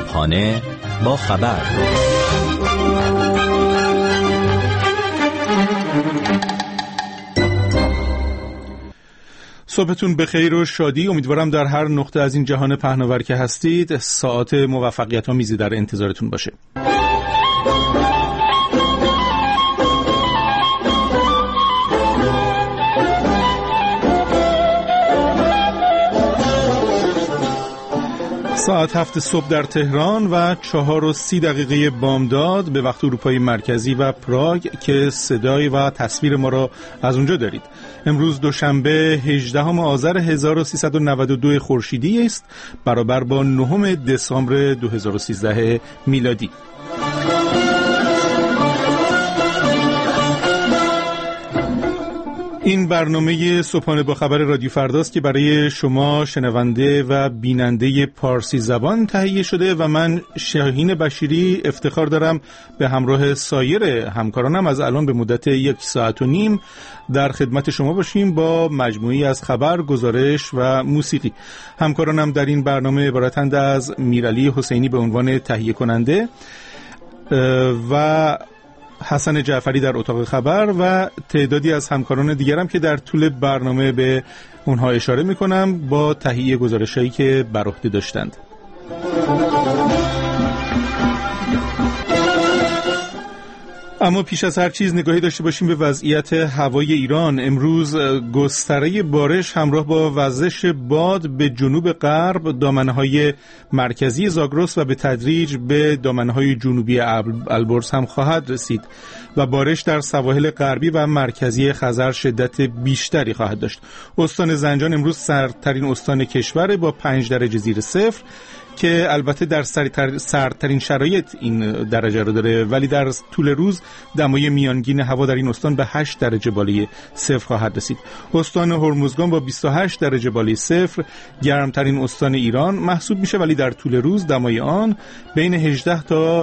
صبحانه با خبر. صبحتون بخیر و شادی. امیدوارم در هر نقطه از این جهان پهناور که هستید ساعت موفقیت‌آمیزی در انتظارتون باشه. ساعت 7 صبح در تهران و 4:30 بامداد به وقت اروپای مرکزی و پراگ که صدای و تصویر ما را از اونجا دارید. امروز دوشنبه 18 آذر 1392 خورشیدی است، برابر با 9 دسامبر 2013 میلادی. این برنامه صبحانه با خبر رادیو فرداست که برای شما شنونده و بیننده پارسی زبان تهیه شده و من شاهین بشیری افتخار دارم به همراه سایر همکارانم از الان به مدت 1.5 ساعت در خدمت شما باشیم با مجموعی از خبر، گزارش و موسیقی. همکارانم در این برنامه عبارتند از میرعلی حسینی به عنوان تهیه کننده و حسن جعفری در اتاق خبر و تعدادی از همکاران دیگرم که در طول برنامه به اونها اشاره میکنم با تهیه گزارشایی که بر عهده داشتند. اما پیش از هر چیز نگاهی داشته باشیم به وضعیت هوای ایران. امروز گستره بارش همراه با وزش باد به جنوب غرب دامنه‌های مرکزی زاگرس و به تدریج به دامنه‌های جنوبی البرز هم خواهد رسید و بارش در سواحل غربی و مرکزی خزر شدت بیشتری خواهد داشت. استان زنجان امروز سردترین استان کشور با 5 درجه زیر صفر که البته در سردترین شرایط این درجه رو داره، ولی در طول روز دمای میانگین هوا در این استان به 8 درجه بالای صفر خواهد رسید. استان هرمزگان با 28 درجه بالای صفر گرمترین استان ایران محسوب میشه، ولی در طول روز دمای آن بین 18 تا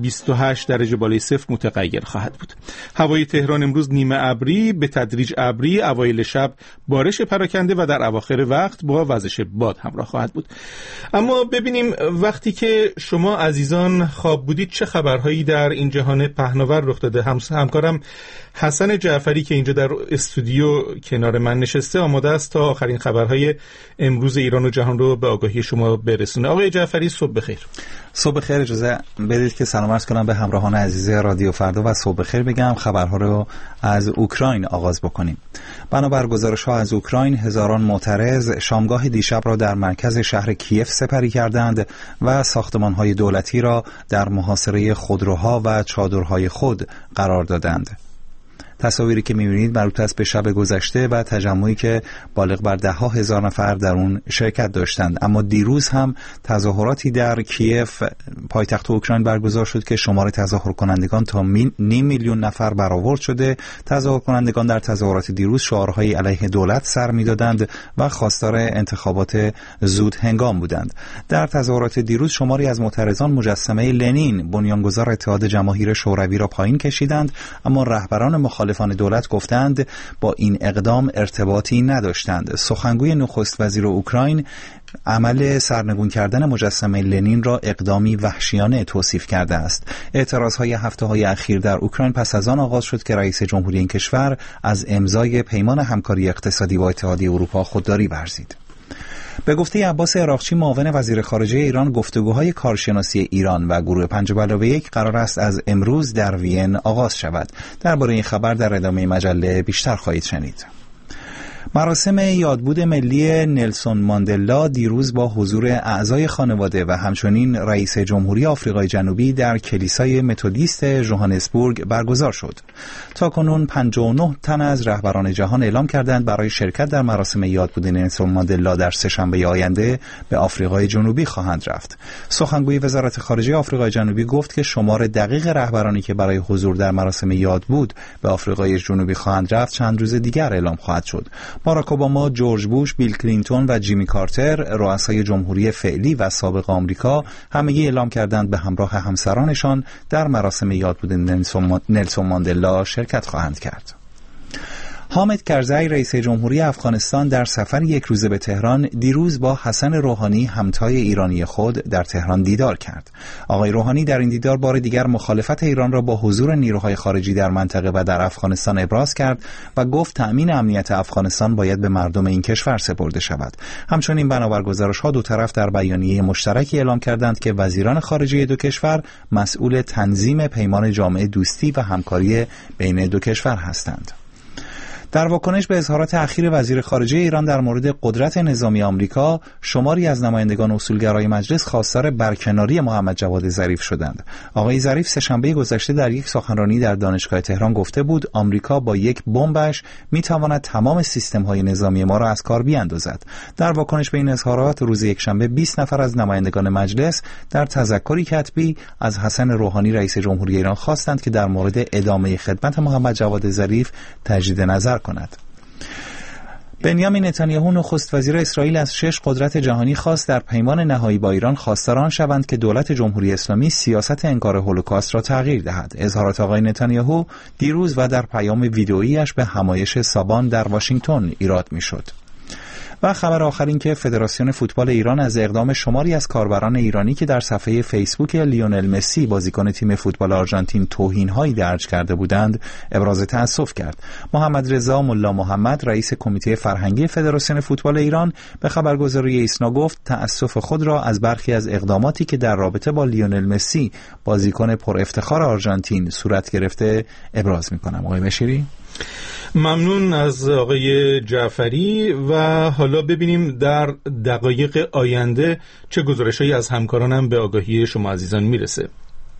28 درجه بالای صفر متغیر خواهد بود. هوای تهران امروز نیمه ابری به تدریج ابری، اوایل شب بارش پراکنده و در اواخر وقت با وزش باد همراه خواهد بود. اما ببینیم وقتی که شما عزیزان خواب بودید چه خبرهایی در این جهان پهناور رخ داده. همکارم حسن جعفری که اینجا در استودیو کنار من نشسته آماده است تا آخرین خبرهای امروز ایران و جهان رو به آگاهی شما برسونه. آقای جعفری صبح بخیر. صبح بخیر. اجازه بدید که سلام عرض کنم به همراهان عزیز رادیو فردا و صبح بخیر بگم. خبرها رو از اوکراین آغاز بکنیم. بنابر گزارش‌ها از اوکراین، هزاران معترض شامگاه دیشب را در مرکز شهر کیف سپری کردند و ساختمان‌های دولتی را در محاصره خودروها و چادرهای خود قرار دادند. تصاویری که می‌بینید مربوط است به شب گذشته و تجمعی که بالغ بر 10,000 نفر در اون شرکت داشتند. اما دیروز هم تظاهراتی در کیف پایتخت اوکراین برگزار شد که شمار تظاهر کنندگان تا 500,000 نفر برآورد شده. تظاهر کنندگان در تظاهرات دیروز شعارهای علیه دولت سر می‌دادند و خواستار انتخابات زود هنگام بودند. در تظاهرات دیروز شماری از معترضان مجسمه لنین، بنیانگذار اتحاد جماهیر شوروی را پایین کشیدند، اما رهبران مخالفان دولت گفتند با این اقدام ارتباطی نداشتند. سخنگوی نخست وزیر اوکراین عمل سرنگون کردن مجسمه لنین را اقدامی وحشیانه توصیف کرده است. اعتراضهای هفته‌های اخیر در اوکراین پس از آن آغاز شد که رئیس جمهوری این کشور از امضای پیمان همکاری اقتصادی با اتحادیه اروپا خودداری ورزید. به گفته عباس عراقچی معاون وزیر خارجه ایران، گفتگوهای کارشناسی ایران و گروه 5+1 قرار است از امروز در وین آغاز شود. درباره این خبر در ادامه مجله بیشتر خواهید شنید. مراسم یادبود ملی نلسون ماندلا دیروز با حضور اعضای خانواده و همچنین رئیس جمهوری آفریقای جنوبی در کلیسای متودیست ژوهانسبورگ برگزار شد. تاکنون 59 تن از رهبران جهان اعلام کردند برای شرکت در مراسم یادبود نلسون ماندلا در سه‌شنبه آینده به آفریقای جنوبی خواهند رفت. سخنگوی وزارت خارجه آفریقای جنوبی گفت که شمار دقیق رهبرانی که برای حضور در مراسم یادبود به آفریقای جنوبی خواهند رفت چند روز دیگر اعلام خواهد شد. باراک اوباما، جورج بوش، بیل کلینتون و جیمی کارتر، رؤسای جمهوری فعلی و سابق آمریکا، همگی اعلام کردند به همراه همسرانشان در مراسم یادبود نلسون ماندلا شرکت خواهند کرد. حامد کرزی رئیس جمهوری افغانستان در سفر یک روزه به تهران دیروز با حسن روحانی همتای ایرانی خود در تهران دیدار کرد. آقای روحانی در این دیدار بار دیگر مخالفت ایران را با حضور نیروهای خارجی در منطقه و در افغانستان ابراز کرد و گفت تأمین امنیت افغانستان باید به مردم این کشور سپرده شود. همچنین بنابر گزارش‌ها دو طرف در بیانیه مشترکی اعلام کردند که وزیران خارجه دو کشور مسئول تنظیم پیمان جامعه دوستی و همکاری بین دو کشور هستند. در واکنش به اظهارات اخیر وزیر خارجه ایران در مورد قدرت نظامی آمریکا، شماری از نمایندگان اصولگرای مجلس خواستار برکناری محمد جواد ظریف شدند. آقای ظریف سه‌شنبه گذشته در یک سخنرانی در دانشگاه تهران گفته بود آمریکا با یک بمبش میتواند تمام سیستم‌های نظامی ما را از کار بیاندازد. در واکنش به این اظهارات روز یکشنبه 20 نفر از نمایندگان مجلس در تذکری کتبی از حسن روحانی رئیس جمهوری ایران خواستند که در مورد ادامه خدمت محمد جواد ظریف تجدید نظر کند. بنیامین نتانیاهو نخست وزیر اسرائیل از 6 قدرت جهانی خواست در پیمان نهایی با ایران خواستار آن شوند که دولت جمهوری اسلامی سیاست انکار هولوکاست را تغییر دهد. اظهارات آقای نتانیاهو دیروز و در پیام ویدئویی‌اش به همایش سابان در واشنگتن ایراد می‌شد. و خبر آخر این که فدراسیون فوتبال ایران از اقدام شماری از کاربران ایرانی که در صفحه فیسبوک لیونل مسی بازیکن تیم فوتبال آرژانتین توهین‌هایی درج کرده بودند ابراز تأسف کرد. محمد رضا ملا محمد رئیس کمیته فرهنگی فدراسیون فوتبال ایران به خبرگزاری ایسنا گفت تأسف خود را از برخی از اقداماتی که در رابطه با لیونل مسی بازیکن پر افتخار آرژانتین صورت گرفته ابراز می‌کنم. آقای بشیری، ممنون از آقای جعفری و حالا ببینیم در دقایق آینده چه گزارش‌هایی از همکارانم به آگاهی شما عزیزان میرسه.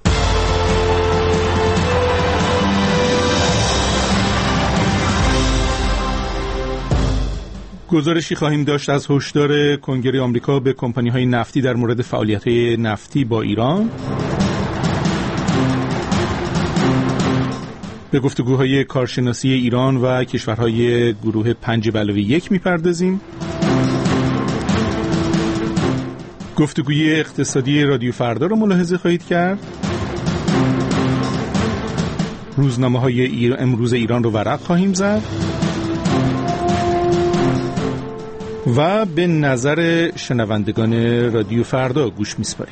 گزارشی خواهیم داشت از هشدار کنگره آمریکا به کمپانی‌های نفتی در مورد فعالیت‌های نفتی با ایران. به گفتگوهای کارشناسی ایران و کشورهای گروه 5+1 میپردازیم. گفتگوی اقتصادی رادیو فردا رو ملاحظه خواهید کرد. روزنامه‌های امروز ایران رو ورق خواهیم زد و به نظر شنوندگان رادیو فردا گوش میسپاریم.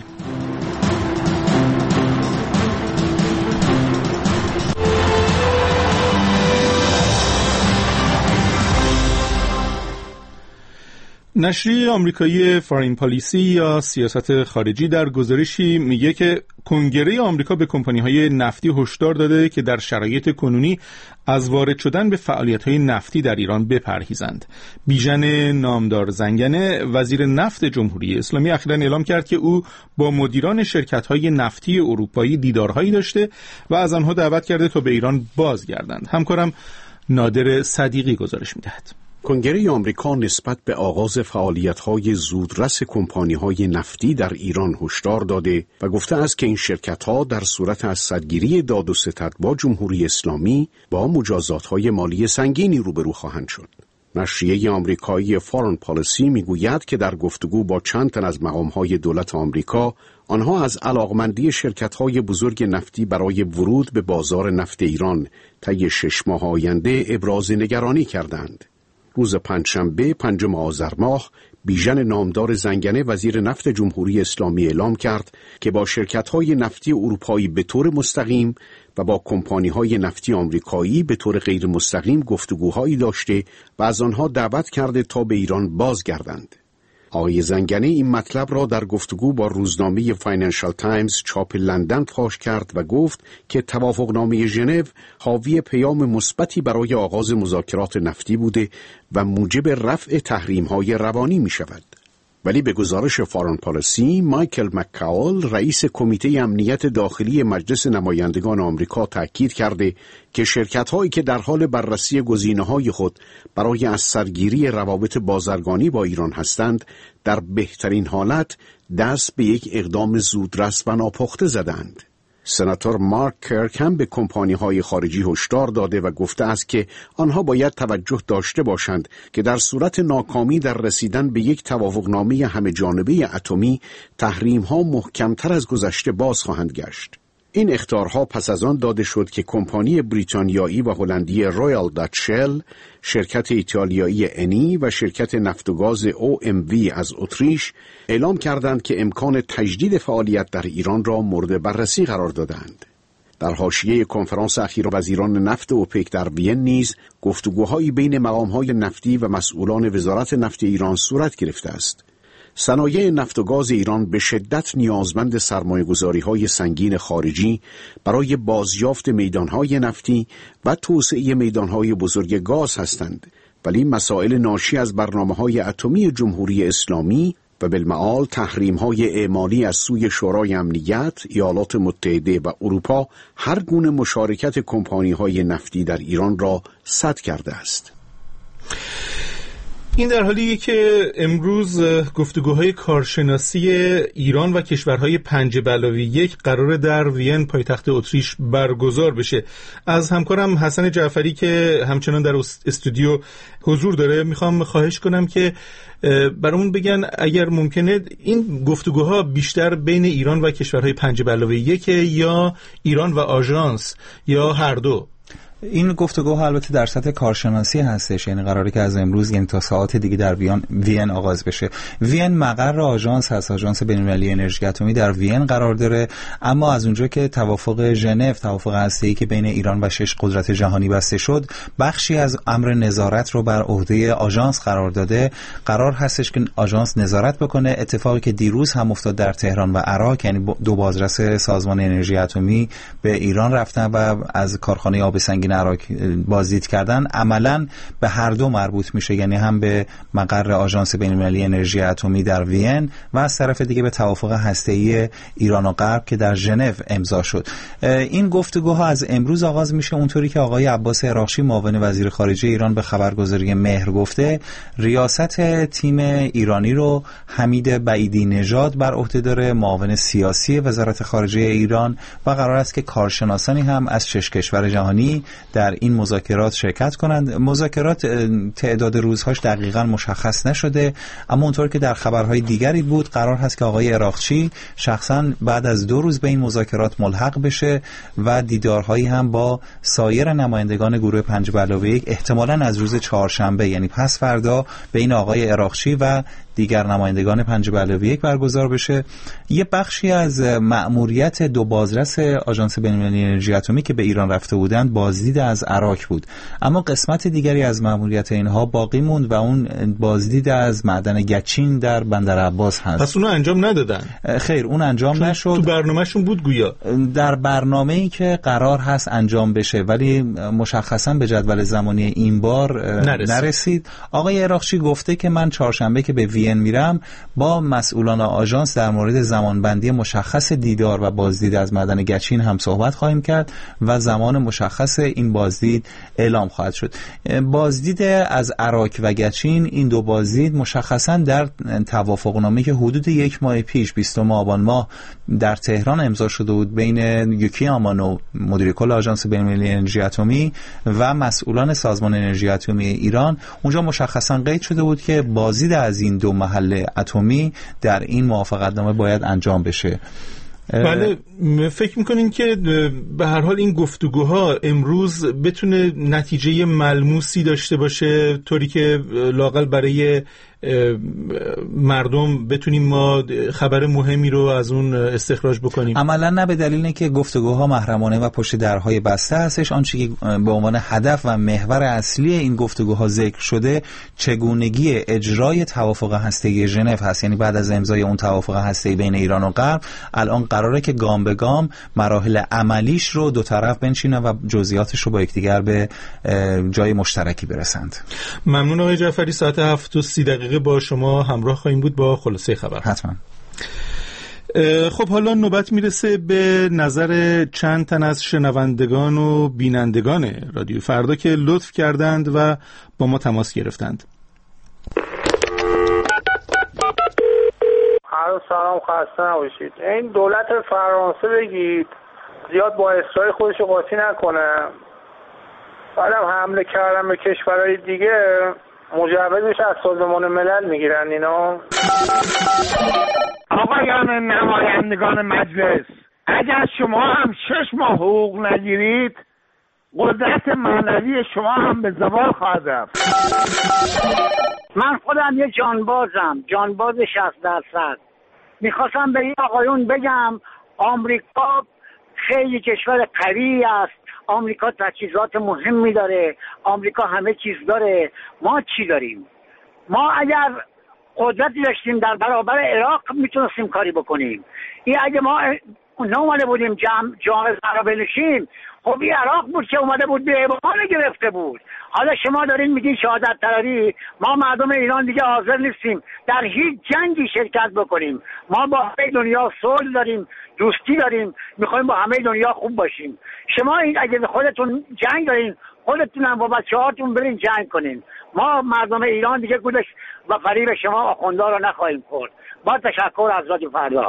نشریه آمریکایی فارین پالیسی یا سیاست خارجی در گزارشی میگه که کنگره آمریکا به کمپانی‌های نفتی هشدار داده که در شرایط کنونی از وارد شدن به فعالیت‌های نفتی در ایران بپرهیزند. بیژن نامدار زنگنه وزیر نفت جمهوری اسلامی اخیراً اعلام کرد که او با مدیران شرکت‌های نفتی اروپایی دیدارهایی داشته و از آنها دعوت کرده تا به ایران بازگردند. همکارم نادر صدیقی گزارش می‌دهد. کنگره آمریکا نسبت به آغاز فعالیت‌های زودرس کمپانی‌های نفتی در ایران هشدار داده و گفته است که این شرکت‌ها در صورت از صدگیری داد و ستد با جمهوری اسلامی با مجازات‌های مالی سنگینی روبرو خواهند شد. نشریه آمریکایی فارن پالیسی میگوید که در گفتگو با چند تن از مقام‌های دولت آمریکا، آنها از علاقمندی شرکت‌های بزرگ نفتی برای ورود به بازار نفت ایران طی 6 ماه آینده ابراز نگرانی کردند. روز پنجشنبه 5 آذر ماه بیژن نامدار زنگنه وزیر نفت جمهوری اسلامی اعلام کرد که با شرکت‌های نفتی اروپایی به طور مستقیم و با کمپانی‌های نفتی آمریکایی به طور غیر مستقیم گفتگوهایی داشته و از آنها دعوت کرده تا به ایران بازگردند. آقای زنگنه این مطلب را در گفتگو با روزنامه فاینانشال تایمز چاپ لندن فاش کرد و گفت که توافقنامه ژنو حاوی پیام مثبتی برای آغاز مذاکرات نفتی بوده و موجب رفع تحریم‌های روانی می‌شود. ولی به گزارش فارن پالیسی، مایکل مک‌کاول رئیس کمیته امنیت داخلی مجلس نمایندگان آمریکا تاکید کرده که شرکت‌هایی که در حال بررسی گزینه‌های خود برای از سرگیری روابط بازرگانی با ایران هستند، در بهترین حالت دست به یک اقدام زودرس و ناپخته زدند. سناتور مارک کرک هم به کمپانی‌های خارجی هشدار داده و گفته است که آنها باید توجه داشته باشند که در صورت ناکامی در رسیدن به یک توافقنامه همه جانبه اتمی، تحریم‌ها محکم‌تر از گذشته باز خواهند گشت. این اخطارها پس از آن داده شد که کمپانی بریتانیایی و هلندی رویال داتچ شل، شرکت ایتالیایی انی و شرکت نفت و گاز OMV از اتریش اعلام کردند که امکان تجدید فعالیت در ایران را مورد بررسی قرار دادند. در حاشیه کنفرانس اخیر وزیران نفت اوپک در وین نیز گفتگوهایی بین مقام‌های نفتی و مسئولان وزارت نفت ایران صورت گرفته است. صنایع نفت و گاز ایران به شدت نیازمند سرمایه‌گذاری‌های سنگین خارجی برای بازیافت میدان‌های نفتی و توسعه میدان‌های بزرگ گاز هستند، ولی مسائل ناشی از برنامه‌های اتمی جمهوری اسلامی و بالمعال تحریم‌های اعمالی از سوی شورای امنیت، ایالات متحده و اروپا هر گونه مشارکت کمپانی‌های نفتی در ایران را سد کرده است. این در حالیه که امروز گفتگوهای کارشناسی ایران و کشورهای 5+1 قرار در وین پایتخت اتریش برگزار بشه. از همکارم حسن جعفری که همچنان در استودیو حضور داره میخوام خواهش کنم که برامون بگن اگر ممکنه این گفتگوها بیشتر بین ایران و کشورهای 5+1 یا ایران و آژانس یا هر دو؟ این گفتگوها البته در سطح کارشناسی هستش، یعنی قراره که از امروز یعنی تا ساعات دیگه در وین آغاز بشه. وین مقر آژانس هست، آژانس بین‌المللی انرژی اتمی در وین قرار داره، اما از اونجا که توافق ژنو، توافق هسته‌ای که بین ایران و 6 قدرت جهانی بسته شد، بخشی از امر نظارت رو بر عهده آژانس قرار داده. قرار هستش که آژانس نظارت بکنه. اتفاقی که دیروز هم افتاد در تهران و عراق، یعنی دو بازرس سازمان انرژی اتمی به ایران رفتن و از کارخانه آب سنگین عراق بازدید کردن، عملاً به هر دو مربوط میشه، یعنی هم به مقر آژانس بین‌المللی انرژی اتمی در وین و از طرف دیگه به توافق هسته‌ای ایران و غرب که در ژنو امضا شد. این گفتگوها از امروز آغاز میشه. اونطوری که آقای عباس عراقچی معاون وزیر خارجه ایران به خبرگزاری مهر گفته، ریاست تیم ایرانی رو حمید بعیدی نژاد بر عهده داره، معاون سیاسی وزارت خارجه ایران، و قرار است که کارشناسانی هم از 6 کشور جهانی در این مذاکرات شرکت کنند. مذاکرات تعداد روزهاش دقیقاً مشخص نشده، اما اونطور که در خبرهای دیگری بود قرار هست که آقای عراقچی شخصاً بعد از 2 روز به این مذاکرات ملحق بشه و دیدارهایی هم با سایر نمایندگان گروه 5+1 احتمالاً از روز چهارشنبه، یعنی پس فردا، بین آقای عراقچی و دیگر نمایندگان 5+1 برگزار بشه. یه بخشی از مأموریت 2 بازرس آژانس بین‌المللی انرژی اتمی که به ایران رفته بودند بازدید از عراق بود، اما قسمت دیگری از مأموریت اینها باقی موند و اون بازدید از معدن گچین در بندر عباس هست. پس اونو انجام ندادن؟ خیر، اون انجام نشد. تو برنامه‌شون بود گویا. در برنامه‌ای که قرار هست انجام بشه، ولی مشخصاً به جدول زمانی این بار نرسید. آقای عراقچی گفته که من چهارشنبه که به وین میرم با مسئولان آژانس در مورد زمانبندی مشخص دیدار و بازدید از معدن گچین هم صحبت خواهیم کرد و زمان مشخص این بازدید اعلام خواهد شد. بازدید از عراق و گچین، این 2 بازدید مشخصا در توافقنامه که حدود 1 ماه پیش 20 آبان ماه در تهران امضا شده بود بین یوکی آمانو، مدیر کل آژانس بین‌المللی انرژی اتمی، و مسئولان سازمان انرژی اتمی ایران، اونجا مشخصا قید شده بود که بازدید از این 2 محل اتمی در این موافقتنامه باید انجام بشه. بله، فکر میکنین که به هر حال این گفتگوها امروز بتونه نتیجه ملموسی داشته باشه، طوری که لااقل برای مردم بتونیم ما خبر مهمی رو از اون استخراج بکنیم؟ عملا نه، به دلیل اینکه گفتگوها محرمانه و پشت درهای بسته هستش. آنچه که به عنوان هدف و محور اصلی این گفتگوها ذکر شده چگونگی اجرای توافق هسته‌ای ژنو هست، یعنی بعد از امضای اون توافق هسته‌ای بین ایران و غرب الان قراره که گام به گام مراحل عملیش رو 2 طرف بنشینن و جزئیاتش رو با یکدیگر به جای مشترکی برسند. ممنون آقای جعفری. ساعت 7:30 با شما همراه خواهیم بود با خلاصه خبر. حتما. خب حالا نوبت میرسه به نظر چند تن از شنوندگان و بینندگان رادیو فردا که لطف کردند و با ما تماس گرفتند. سلام، خسته نباشید. این دولت فرانسه بگید زیاد با اسرائیل خودشو قاطی نکنه، بعدم حمله کردن به کشورهای دیگه مجوزش از سازمان ملل میگیرن اینا. آقایان نمایندگان مجلس، اگر شما هم 6 ماه حقوق نگیرید قدرت معنوی شما هم به زوال خواهد رفت. من خودم یه جانباز 60%. میخواستم به این آقایون بگم آمریکا خیلی کشور قوی است، آمریکا تجهیزات مهمی داره، آمریکا همه چیز داره. ما چی داریم؟ ما اگر قدرتی داشتیم در برابر عراق میتونستیم کاری بکنیم. این اگه ما نومده بودیم جامعه زهرا بنشیم، خب این عراق بود که اومده بود به ایوان گرفته بود. حالا شما دارین میگین شهادت طلبی، ما مردم ایران دیگه حاضر نیستیم در هیچ جنگی شرکت بکنیم. ما با همه دنیا صلح داریم، دوستی داریم، میخوایم با همه دنیا خوب باشیم. شما این اگه خودتون جنگ دارین، خودتونم با بچه‌هاتون برین جنگ کنین. ما مردم ایران دیگه گولش و فریب شما آخوندا رو نخواهیم خورد. با تشکر از رادیو فردا.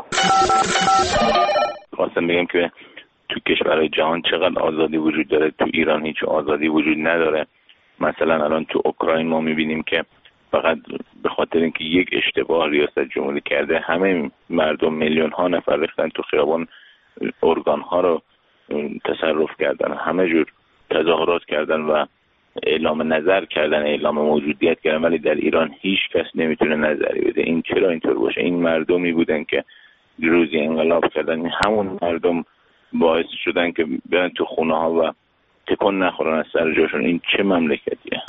خواستم بگم که تو کشورهای جهان چقدر آزادی وجود داره، تو ایران هیچ آزادی وجود نداره. مثلا الان تو اوکراین ما میبینیم که فقط به خاطر اینکه یک اشتباه ریاست جمهوری کرده همه مردم میلیون ها نفر ریختن تو خیابان، ارگان ها رو تصرف کردن، همه جور تظاهرات کردن و اعلام نظر کردن، اعلام موجودیت کردن، ولی در ایران هیچ کس نمیتونه نظری بده. این چرا اینطور باشه؟ این مردمی بودن که روزی انقلاب کردن، همون مردم باعث شدن که برن تو خونه ها و تکون نخورن از سر جاشون. این چه مملکتیه؟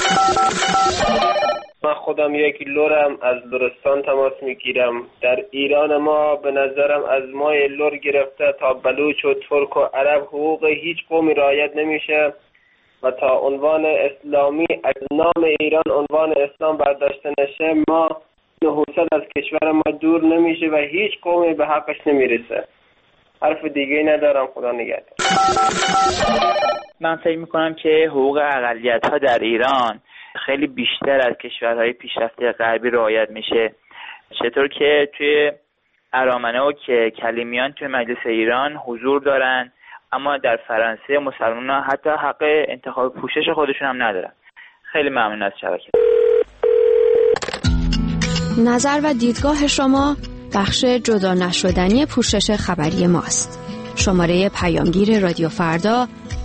من خودم یک لورم از لرستان تماس میگیرم. در ایران ما به نظرم از مای لور گرفته تا بلوچ و ترک و عرب حقوق هیچ قومی رعایت نمیشه و تا عنوان اسلامی از نام ایران عنوان اسلام برداشته نشه، ما نهوست از کشور ما دور نمیشه و هیچ قومی به حقش نمیرسه. حرف دیگه ندارم. خدا نگهدار. من فکر میکنم که حقوق اقلیت‌ها در ایران خیلی بیشتر از کشورهای پیشرفته غربی رعایت میشه. چطور که توی ارامنه و که کلیمیان توی مجلس ایران حضور دارن، اما در فرانسه مسلمان‌ها حتی حق انتخاب پوشش خودشون هم ندارن. خیلی ممنون از شبکه. نظر و دیدگاه شما بخش جدا نشدنی پوشش خبری ماست. شماره پیامگیر رادیو فردا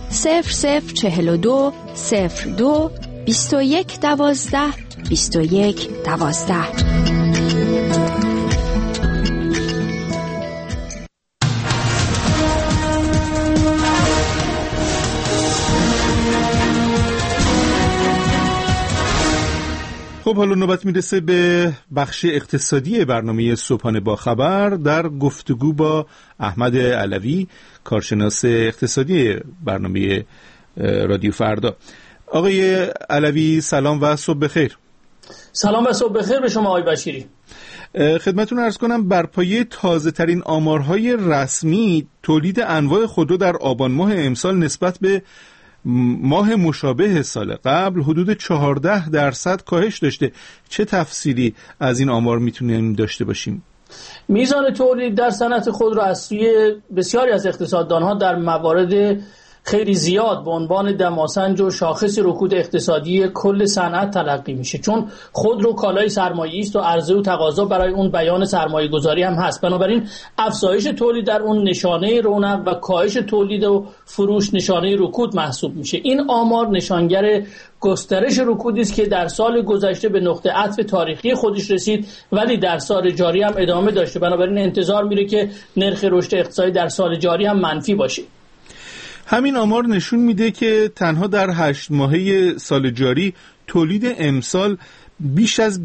0042 02 21 12 21 12. خب حالا نوبت میرسه به بخش اقتصادی برنامه صبحانه با خبر در گفتگو با احمد علوی، کارشناس اقتصادی برنامه رادیو فردا. آقای علوی سلام و صبح بخیر. سلام و صبح بخیر به شما آقای بشیری. خدمتتون عرض کنم بر پایه تازه ترین آمارهای رسمی تولید انواع خودرو در آبان ماه امسال نسبت به ماه مشابه سال قبل حدود 14% کاهش داشته. چه تفسیری از این آمار میتونیم داشته باشیم؟ میزان تولید در صنعت خودرو از سوی بسیاری از اقتصاددانها در موارد خیلی زیاد به عنوان دماسنج و شاخص رکود اقتصادی کل صنعت تلقی میشه، چون خودرو کالای سرمایه‌ای است و عرضه و تقاضا برای اون بیان سرمایه‌گذاری هم هست. بنابراین افزایش تولید در اون نشانه رونق و کاهش تولید و فروش نشانه رکود محسوب میشه. این آمار نشانگر گسترش رکودی است که در سال گذشته به نقطه عطف تاریخی خودش رسید، ولی در سال جاری هم ادامه داشته. بنابراین انتظار میره که نرخ رشد اقتصادی در سال جاری هم منفی باشه. همین آمار نشون میده که تنها در 8 ماهه سال جاری تولید امسال بیش از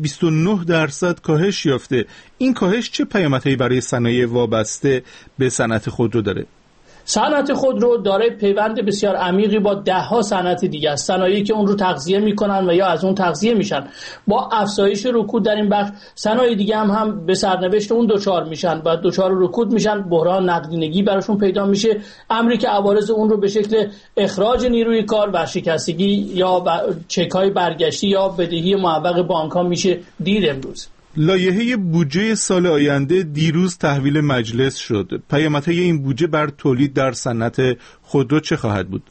29% کاهش یافته. این کاهش چه پیامدهایی برای صنایع وابسته به صنعت خودرو داره؟ صنعت خودرو دارای پیوند بسیار عمیقی با ده‌ها صنعت دیگه است. صنایعی که اون رو تغذیه میکنن و یا از اون تغذیه میشن. با افزایش رکود در این بخش، صنایع دیگه هم به سرنوشت اون دچار میشن و دچار رکود میشن. بحران نقدینگی براشون پیدا میشه، امری که عوارض اون رو به شکل اخراج نیروی کار، ورشکستگی یا چک‌های برگشتی یا بدهی معوق بانک‌ها میشه دید امروز. لایحه بودجه سال آینده دیروز تحویل مجلس شد. پیامدهای این بودجه بر تولید در صنعت خودرو چه خواهد بود؟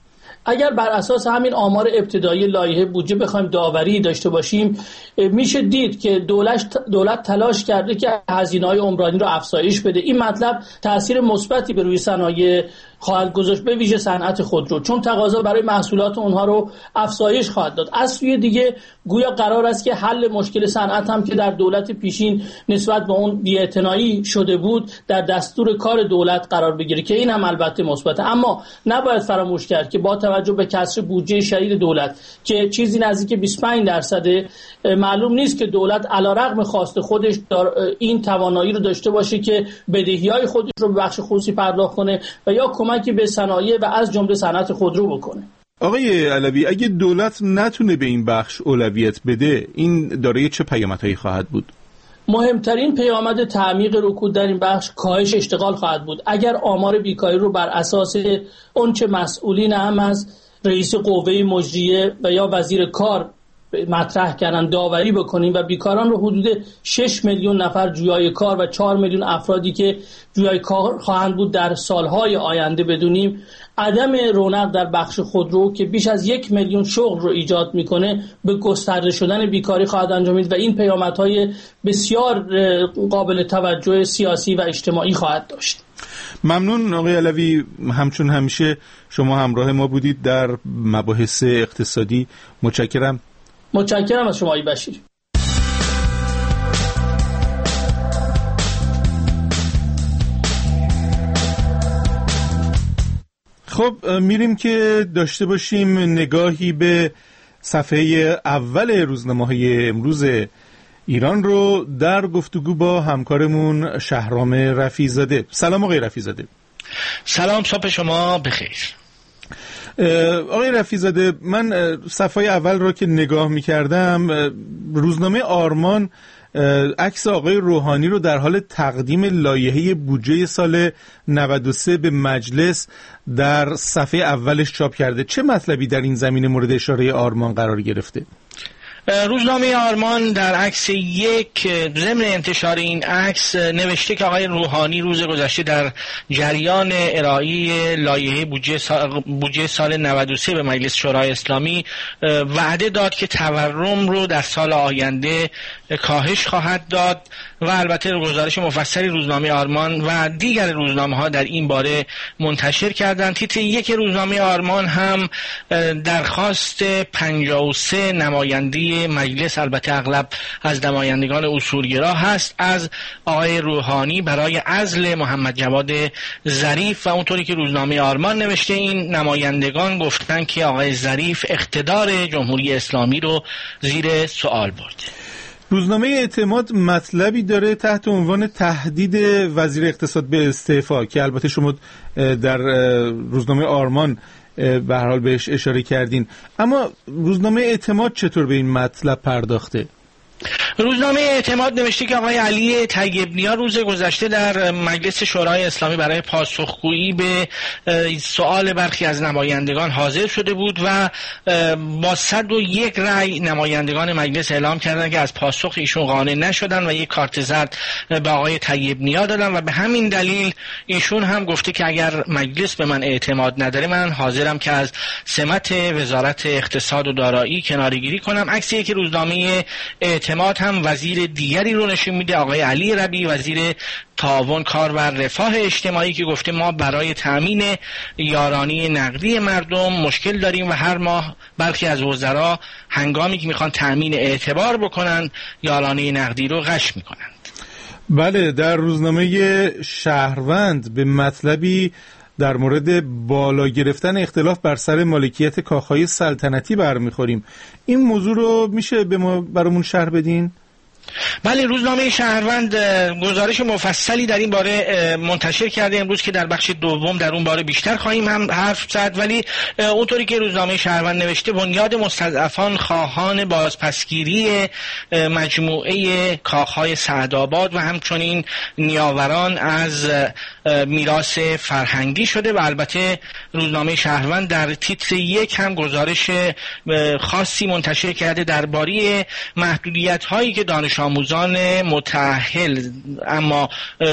اگر بر اساس همین آمار ابتدایی لایحه بودجه بخوایم داوری داشته باشیم، میشه دید که دولت تلاش کرده که هزینه‌های عمرانی رو افزایش بده. این مطلب تأثیر مثبتی به روی صنایع خواهد گذاشت، به ویژه صنعت خودرو، چون تقاضا برای محصولات اونها رو افزایش خواهد داد. از سوی دیگه گویا قرار است که حل مشکل صنعت هم که در دولت پیشین نسبت به اون بی‌اعتنایی شده بود در دستور کار دولت قرار بگیره که این هم البته مثبته. اما نباید فراموش کرد که با توجه به کسر بودجه شدید دولت که چیزی نزدیک 25%، معلوم نیست که دولت علیرغم خواست خودش این توانایی رو داشته باشه که بدهی‌های خودش رو به بخش خصوصی پرداخت کنه و یا کمکی به صنایع و از جمله صنعت خودرو بکنه. آقای علوی، اگه دولت نتونه به این بخش اولویت بده، این دارای چه پیامدهایی خواهد بود؟ مهمترین پیامد تعمیق رکود در این بخش کاهش اشتغال خواهد بود. اگر آمار بیکاری رو بر اساس اونچه مسئولین هم از رئیس قوه مجریه و یا وزیر کار مطرح کردن داوری بکنیم و بیکاران رو حدود 6 میلیون نفر جویای کار و 4 میلیون افرادی که جویای کار خواهند بود در سالهای آینده بدونیم، عدم رونق در بخش خودرو که بیش از 1 میلیون شغل رو ایجاد میکنه به گسترده شدن بیکاری خواهد انجامید و این پیامدهای بسیار قابل توجه سیاسی و اجتماعی خواهد داشت. ممنون آقای علوی، همچون همیشه شما همراه ما بودید در مباحث اقتصادی. متشکرم از شما ای بشیر. خب میریم که داشته باشیم نگاهی به صفحه اول روزنامه‌های امروز ایران رو در گفتگو با همکارمون شهرام رفیع‌زاده. سلام آقای رفیع‌زاده. سلام، صبح شما بخیر. آقای رفیع‌زاده، من صفحه اول رو که نگاه می‌کردم، روزنامه آرمان عکس آقای روحانی رو در حال تقدیم لایحه بودجه سال 93 به مجلس در صفحه اولش چاپ کرده. چه مطلبی در این زمینه مورد اشاره آرمان قرار گرفته؟ روزنامه آرمان در عکس یک ضمن انتشار این عکس نوشته که آقای روحانی روز گذشته در جریان ارائه لایحه بودجه سال 93 به مجلس شورای اسلامی وعده داد که تورم رو در سال آینده کاهش خواهد داد و البته گزارش مفصلی روزنامه آرمان و دیگر روزنامه‌ها در این باره منتشر کردند. تیتر یک روزنامه آرمان هم درخواست 53 نماینده مجلس، البته اغلب از نمایندگان اصولگرا هست، از آقای روحانی برای عزل محمد جواد ظریف و اونطوری که روزنامه آرمان نوشته این نمایندگان گفتن که آقای ظریف اقتدار جمهوری اسلامی رو زیر سوال برده. روزنامه اعتماد مطلبی داره تحت عنوان تهدید وزیر اقتصاد به استعفا که البته شما در روزنامه آرمان به هر حال بهش اشاره کردین، اما روزنامه اعتماد چطور به این مطلب پرداخته؟ روزنامه اعتماد نوشته که آقای علی طیب‌نیا روز گذشته در مجلس شورای اسلامی برای پاسخگویی به سوال برخی از نمایندگان حاضر شده بود و با 101 رأی نمایندگان مجلس اعلام کردند که از پاسخ ایشون قانع نشدن و یک کارت زرد به آقای طیب‌نیا دادن و به همین دلیل ایشون هم گفته که اگر مجلس به من اعتماد نداره من حاضرم که از سمت وزارت اقتصاد و دارایی کناره‌گیری کنم. عکسی که روزنامه اعتماد هم وزیر دیگری رو نشون میده، آقای علی ربیعی، وزیر تعاون، کار و رفاه اجتماعی، که گفته ما برای تامین یارانه نقدی مردم مشکل داریم و هر ماه برخی از وزرا هنگامی که میخوان تامین اعتبار بکنن یارانه نقدی رو غش میکنند. بله، در روزنامه شهروند به مطلبی در مورد بالا گرفتن اختلاف بر سر مالکیت کاخهای سلطنتی برمیخوریم. این موضوع رو میشه به ما برامون شرح بدین؟ بله، روزنامه شهروند گزارش مفصلی در این باره منتشر کرده امروز که در بخش دوم در اون باره بیشتر خواهیم هم حرف زد، ولی اونطوری که روزنامه شهروند نوشته بنیاد مستضعفان خواهان بازپسگیری مجموعه کاخهای سعدآباد و همچنین نیاوران از میراث فرهنگی شده و البته روزنامه شهروند در تیتر یک هم گزارش خاصی منتشر کرده درباره محدودیت هایی که دانش آموزان متأهل اما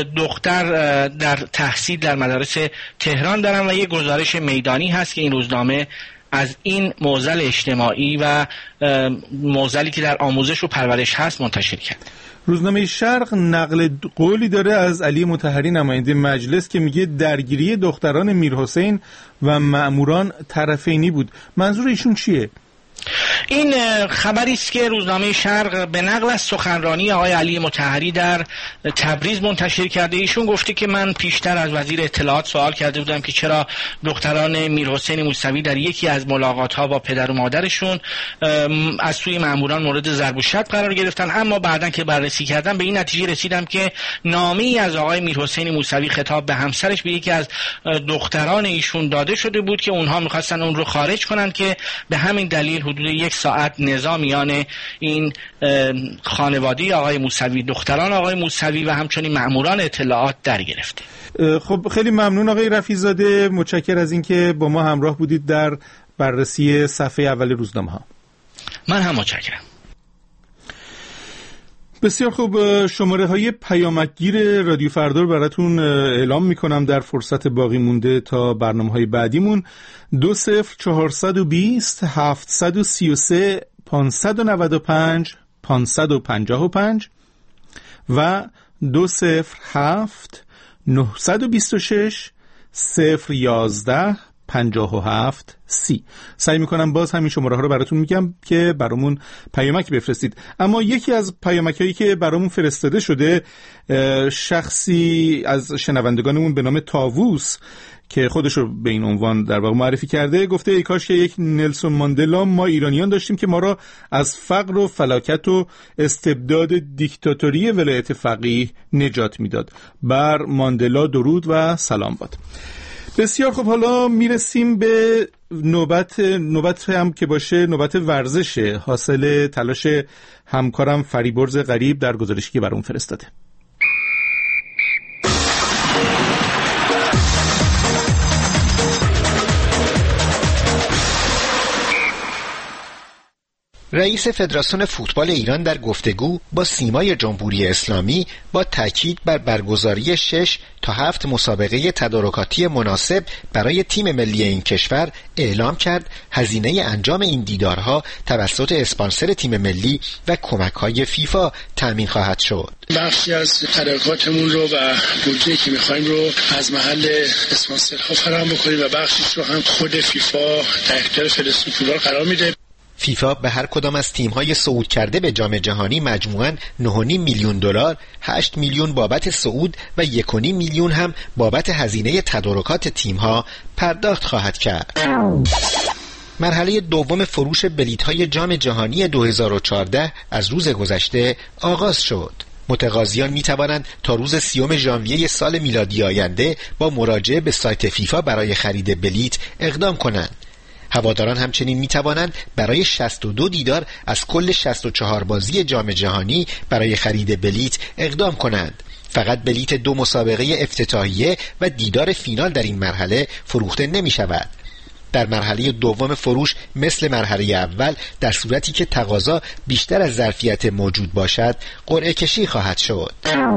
دختر در تحصیل در مدارس تهران دارن و یک گزارش میدانی هست که این روزنامه از این معضل اجتماعی و معضلی که در آموزش و پرورش هست منتشر کرد. روزنامه شرق نقل قولی داره از علی مطهری نماینده مجلس که میگه درگیری دختران میرحسین و مأموران طرفینی بود. منظور ایشون چیه؟ این خبری است که روزنامه شرق به نقل از سخنرانی آقای علی مطهری در تبریز منتشر کرده. ایشون گفته که من پیشتر از وزیر اطلاعات سوال کرده بودم که چرا دختران میرحسین موسوی در یکی از ملاقات‌ها با پدر و مادرشون از سوی ماموران مورد ضرب و شتم قرار گرفتن، اما بعداً که بررسی کردم به این نتیجه رسیدم که نامه‌ای از آقای میرحسین موسوی خطاب به همسرش به یکی از دختران ایشون داده شده بود که اونها می‌خواستن اون رو خارج کنن، که به همین دلیل حدود 1 ساعت نزاع میان این خانواده آقای موسوی، دختران آقای موسوی و همچنین مأموران اطلاعات در گرفته. خب خیلی ممنون آقای رفیع‌زاده، متشکرم از اینکه با ما همراه بودید در بررسی صفحه اول روزنامه‌ها. من هم متشکرم. بسیار خوب، شماره های پیامکگیر رادیو فردا رو براتون اعلام میکنم در فرصت باقی مونده تا برنامه های بعدیمون. 20420 733 595 555 و 207 926 011 57 30. سعی میکنم باز همین شماره ها رو براتون میگم که برامون پیامک بفرستید. اما یکی از پیامک هایی که برامون فرستاده شده شخصی از شنوندگانمون به نام طاووس که خودشو به این عنوان در واقع معرفی کرده، گفته ای کاش که یک نلسون ماندلا ما ایرانیان داشتیم که ما را از فقر و فلاکت و استبداد دیکتاتوری ولایت فقیه نجات میداد. بر ماندلا درود و سلام باد. بسیار خب، حالا میرسیم به نوبت هم که باشه نوبت ورزشه، حاصل تلاش همکارم فریبرز غریب در گزارشی که برام فرستاده. رئیس فدراسیون فوتبال ایران در گفتگو با سیمای جمهوری اسلامی با تاکید بر برگزاری 6 تا 7 مسابقه تدارکاتی مناسب برای تیم ملی این کشور اعلام کرد هزینه انجام این دیدارها توسط اسپانسر تیم ملی و کمک‌های فیفا تامین خواهد شد. بخشی از تدارکاتمون رو و بودجه‌ای که می‌خوایم رو از محل اسپانسرها فراهم بکنیم و بخشیش رو هم خود فیفا در اختیار فدراسیون فوتبال قرار میده. فیفا به هر کدام از تیم‌های صعود کرده به جام جهانی مجموعاً 9.5 میلیون دلار، 8 میلیون بابت صعود و 1.5 میلیون هم بابت هزینه تدارکات تیم‌ها پرداخت خواهد کرد. مرحله دوم فروش بلیط‌های جام جهانی 2014 از روز گذشته آغاز شد. متقاضیان می توانند تا روز 30 ژانویه سال میلادی آینده با مراجعه به سایت فیفا برای خرید بلیط اقدام کنند. هواداران همچنین می توانند برای 62 دیدار از کل 64 بازی جام جهانی برای خرید بلیط اقدام کنند. فقط بلیط 2 مسابقه افتتاحیه و دیدار فینال در این مرحله فروخته نمی شود. در مرحله دوم فروش مثل مرحله اول در صورتی که تقاضا بیشتر از ظرفیت موجود باشد قرعه کشی خواهد شد.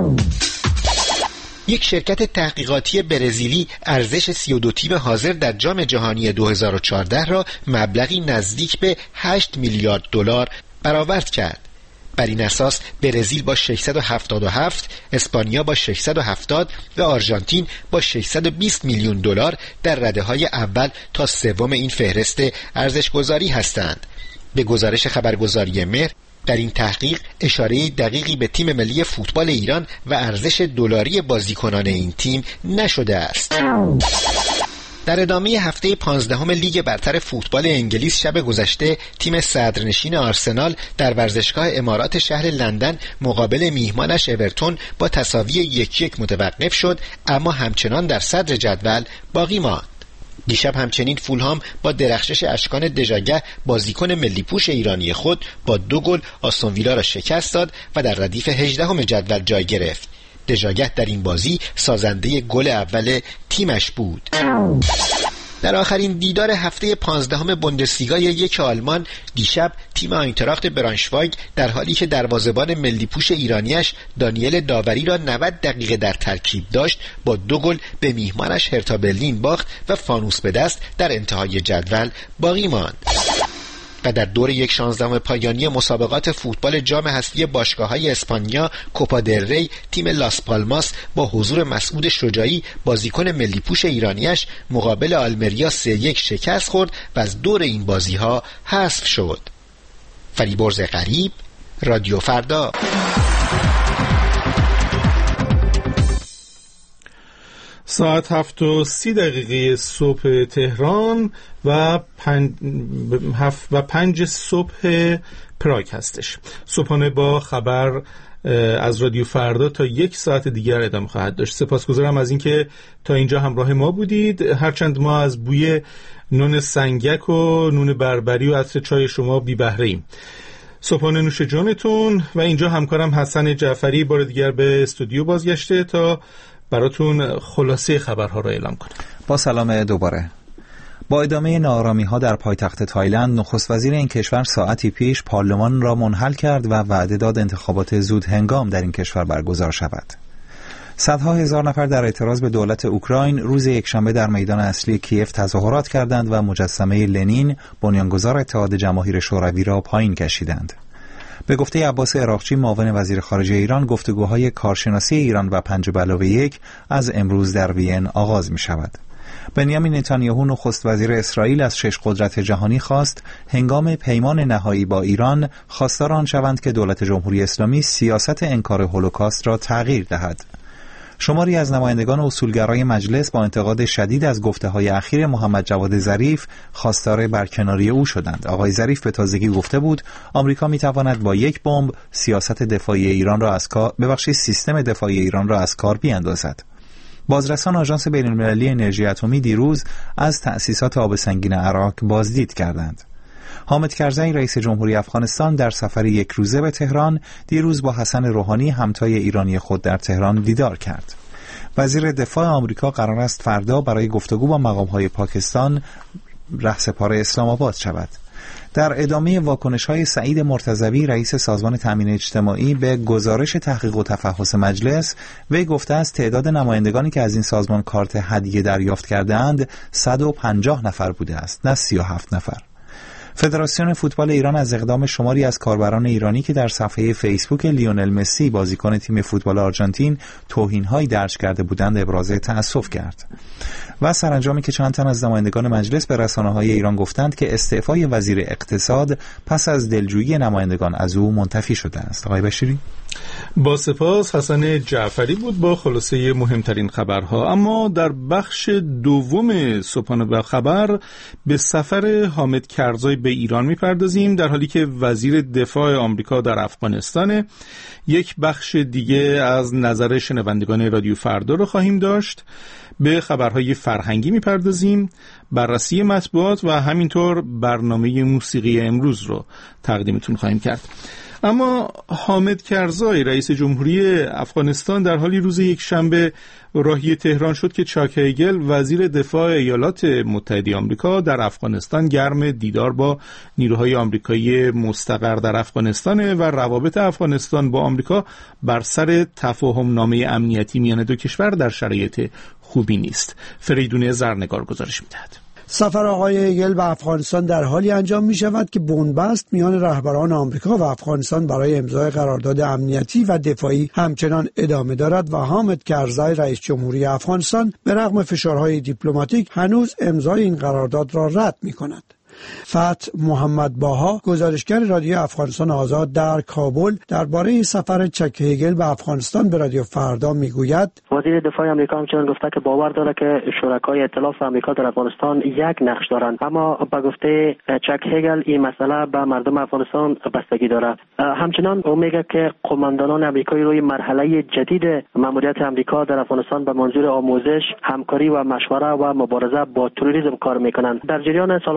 یک شرکت تحقیقاتی برزیلی ارزش 32 تیم حاضر در جام جهانی 2014 را مبلغی نزدیک به 8 میلیارد دلار برآورد کرد. بر این اساس برزیل با 677، اسپانیا با 670 و آرژانتین با 620 میلیون دلار در رده‌های اول تا سوم این فهرست ارزش‌گذاری هستند. به گزارش خبرگزاری مهر در این تحقیق اشاره دقیقی به تیم ملی فوتبال ایران و ارزش دلاری بازیکنان این تیم نشده است. در ادامه هفته 15 لیگ برتر فوتبال انگلیس شب گذشته تیم صدرنشین آرسنال در ورزشگاه امارات شهر لندن مقابل میهمانش اورتون با تساوی 1-1 متوقف شد، اما همچنان در صدر جدول باقی ماند. دیشب همچنین فولهام با درخشش اشکان دژاگه بازیکن ملی پوش ایرانی خود با 2 گل آستون ویلا را شکست داد و در ردیف 18 جدول جای گرفت. دژاگه در این بازی سازنده گل اول تیمش بود. در آخرین دیدار هفته 15 بوندسلیگا یک آلمان دیشب تیم آینتراخت برانشوایگ در حالی که دروازه‌بان ملی‌پوش ایرانیش دانیل داوری را 90 دقیقه در ترکیب داشت با 2 گل به میهمانش هرتا برلین باخت و فانوس به دست در انتهای جدول باقی ماند. و در دور 1/16 پایانی مسابقات فوتبال جام حذفی باشگاه‌های اسپانیا کوپا دل ری تیم لاس پالماس با حضور مسعود شجاعی بازیکن ملی‌پوش ایرانیش مقابل آلمریا 3-1 شکست خورد و از دور این بازی‌ها حذف شد. فریبرز غریب، رادیو فردا. ساعت 7:30 صبح تهران و 5 صبح پراگ هستش. صبحانه با خبر از رادیو فردا تا 1 ساعت دیگر ادامه خواهد داشت. سپاسگزارم از اینکه تا اینجا همراه ما بودید. هرچند ما از بوی نون سنگک و نون بربری و عطر چای شما بی بهره ایم. صبحانه نوش جانتون. و اینجا همکارم حسن جعفری بار دیگر به استودیو بازگشته تا براتون خلاصه خبرها را اعلام کنه. با سلام دوباره. با ادامه ناآرامی‌ها در پایتخت تایلند، نخست وزیر این کشور ساعتی پیش پارلمان را منحل کرد و وعده داد انتخابات زود هنگام در این کشور برگزار شود. صدها هزار نفر در اعتراض به دولت اوکراین روز یکشنبه در میدان اصلی کیف تظاهرات کردند و مجسمه لنین، بنیانگذار اتحاد جماهیر شوروی را پایین کشیدند. به گفته عباس عراقچی معاون وزیر خارجه ایران، گفتگوهای کارشناسی ایران و 5+1 از امروز در وین آغاز می شود. بنیامین نتانیاهو نخست وزیر اسرائیل از 6 قدرت جهانی خواست هنگام پیمان نهایی با ایران خواستار آن شوند که دولت جمهوری اسلامی سیاست انکار هولوکاست را تغییر دهد. شماری از نمایندگان اصولگرای مجلس با انتقاد شدید از گفته‌های اخیر محمد جواد ظریف خواستار برکناری او شدند. آقای ظریف به تازگی گفته بود آمریکا می‌تواند با یک بمب سیاست دفاعی ایران را از کار سیستم دفاعی ایران را از کار بیاندازد. بازرسان آژانس بین‌المللی انرژی اتمی دیروز از تأسیسات آب سنگین عراق بازدید کردند. حامد کرزی رئیس جمهوری افغانستان در سفر 1 روزه به تهران دیروز با حسن روحانی همتای ایرانی خود در تهران دیدار کرد. وزیر دفاع آمریکا قرار است فردا برای گفتگو با مقام‌های پاکستان رهسپار اسلام آباد شود. در ادامه واکنش‌های سعید مرتضوی رئیس سازمان تامین اجتماعی به گزارش تحقیق و تفحص مجلس، وی گفته است تعداد نمایندگانی که از این سازمان کارت هدیه دریافت کرده‌اند 150 نفر بوده است، نه 37 نفر. فدراسیون فوتبال ایران از اقدام شماری از کاربران ایرانی که در صفحه فیسبوک لیونل مسی بازیکن تیم فوتبال آرژانتین توهین‌هایی درج کرده بودند ابراز تأسف کرد. و سرانجامی که چند تن از نمایندگان مجلس به رسانه‌های ایران گفتند که استعفای وزیر اقتصاد پس از دلجویی نمایندگان از او منتفی شده است. آقای بشیری با سپاس. حسن جعفری بود با خلاصه مهمترین خبرها. اما در بخش دوم صبحانه با خبر به سفر حامد کرزی به ایران میپردازیم، در حالی که وزیر دفاع آمریکا در افغانستان. یک بخش دیگه از نظر شنوندگان رادیو فردا رو خواهیم داشت. به خبرهای فرهنگی میپردازیم، بررسی مطبوعات و همینطور برنامه موسیقی امروز رو تقدیمتون خواهیم کرد. اما حامد کرزی رئیس جمهوری افغانستان در حالی روز یکشنبه راهی تهران شد که چاک هیگل وزیر دفاع ایالات متحده آمریکا در افغانستان گرم دیدار با نیروهای آمریکایی مستقر در افغانستان و روابط افغانستان با آمریکا بر سر تفاهم نامه امنیتی میان دو کشور در شرایط خوبی نیست. فریدون زرنگار گزارش می‌دهد. سفر آقای هیگل به افغانستان در حالی انجام می شود که بنبست میان رهبران آمریکا و افغانستان برای امضای قرارداد امنیتی و دفاعی همچنان ادامه دارد و حامد کرزی رئیس جمهوری افغانستان به رغم فشارهای دیپلماتیک هنوز امضای این قرارداد را رد می کند. فتح محمد باها گزارشگر رادیو افغانستان آزاد در کابل درباره سفر چاک هیگل به افغانستان به رادیو فردا میگوید وزیر دفاع آمریکا همچنین گفته که باور دارد که شرکای ائتلاف آمریکا در افغانستان یک نقش دارند، اما با گفته چاک هیگل این مسئله به مردم افغانستان بستگی دارد. همچنین او میگه که قماندانان آمریکایی روی مرحله جدید ماموریت آمریکا در افغانستان به منظور آموزش، همکاری و مشوره و مبارزه با تروریسم کار میکنند. در جریان سالهای گذشته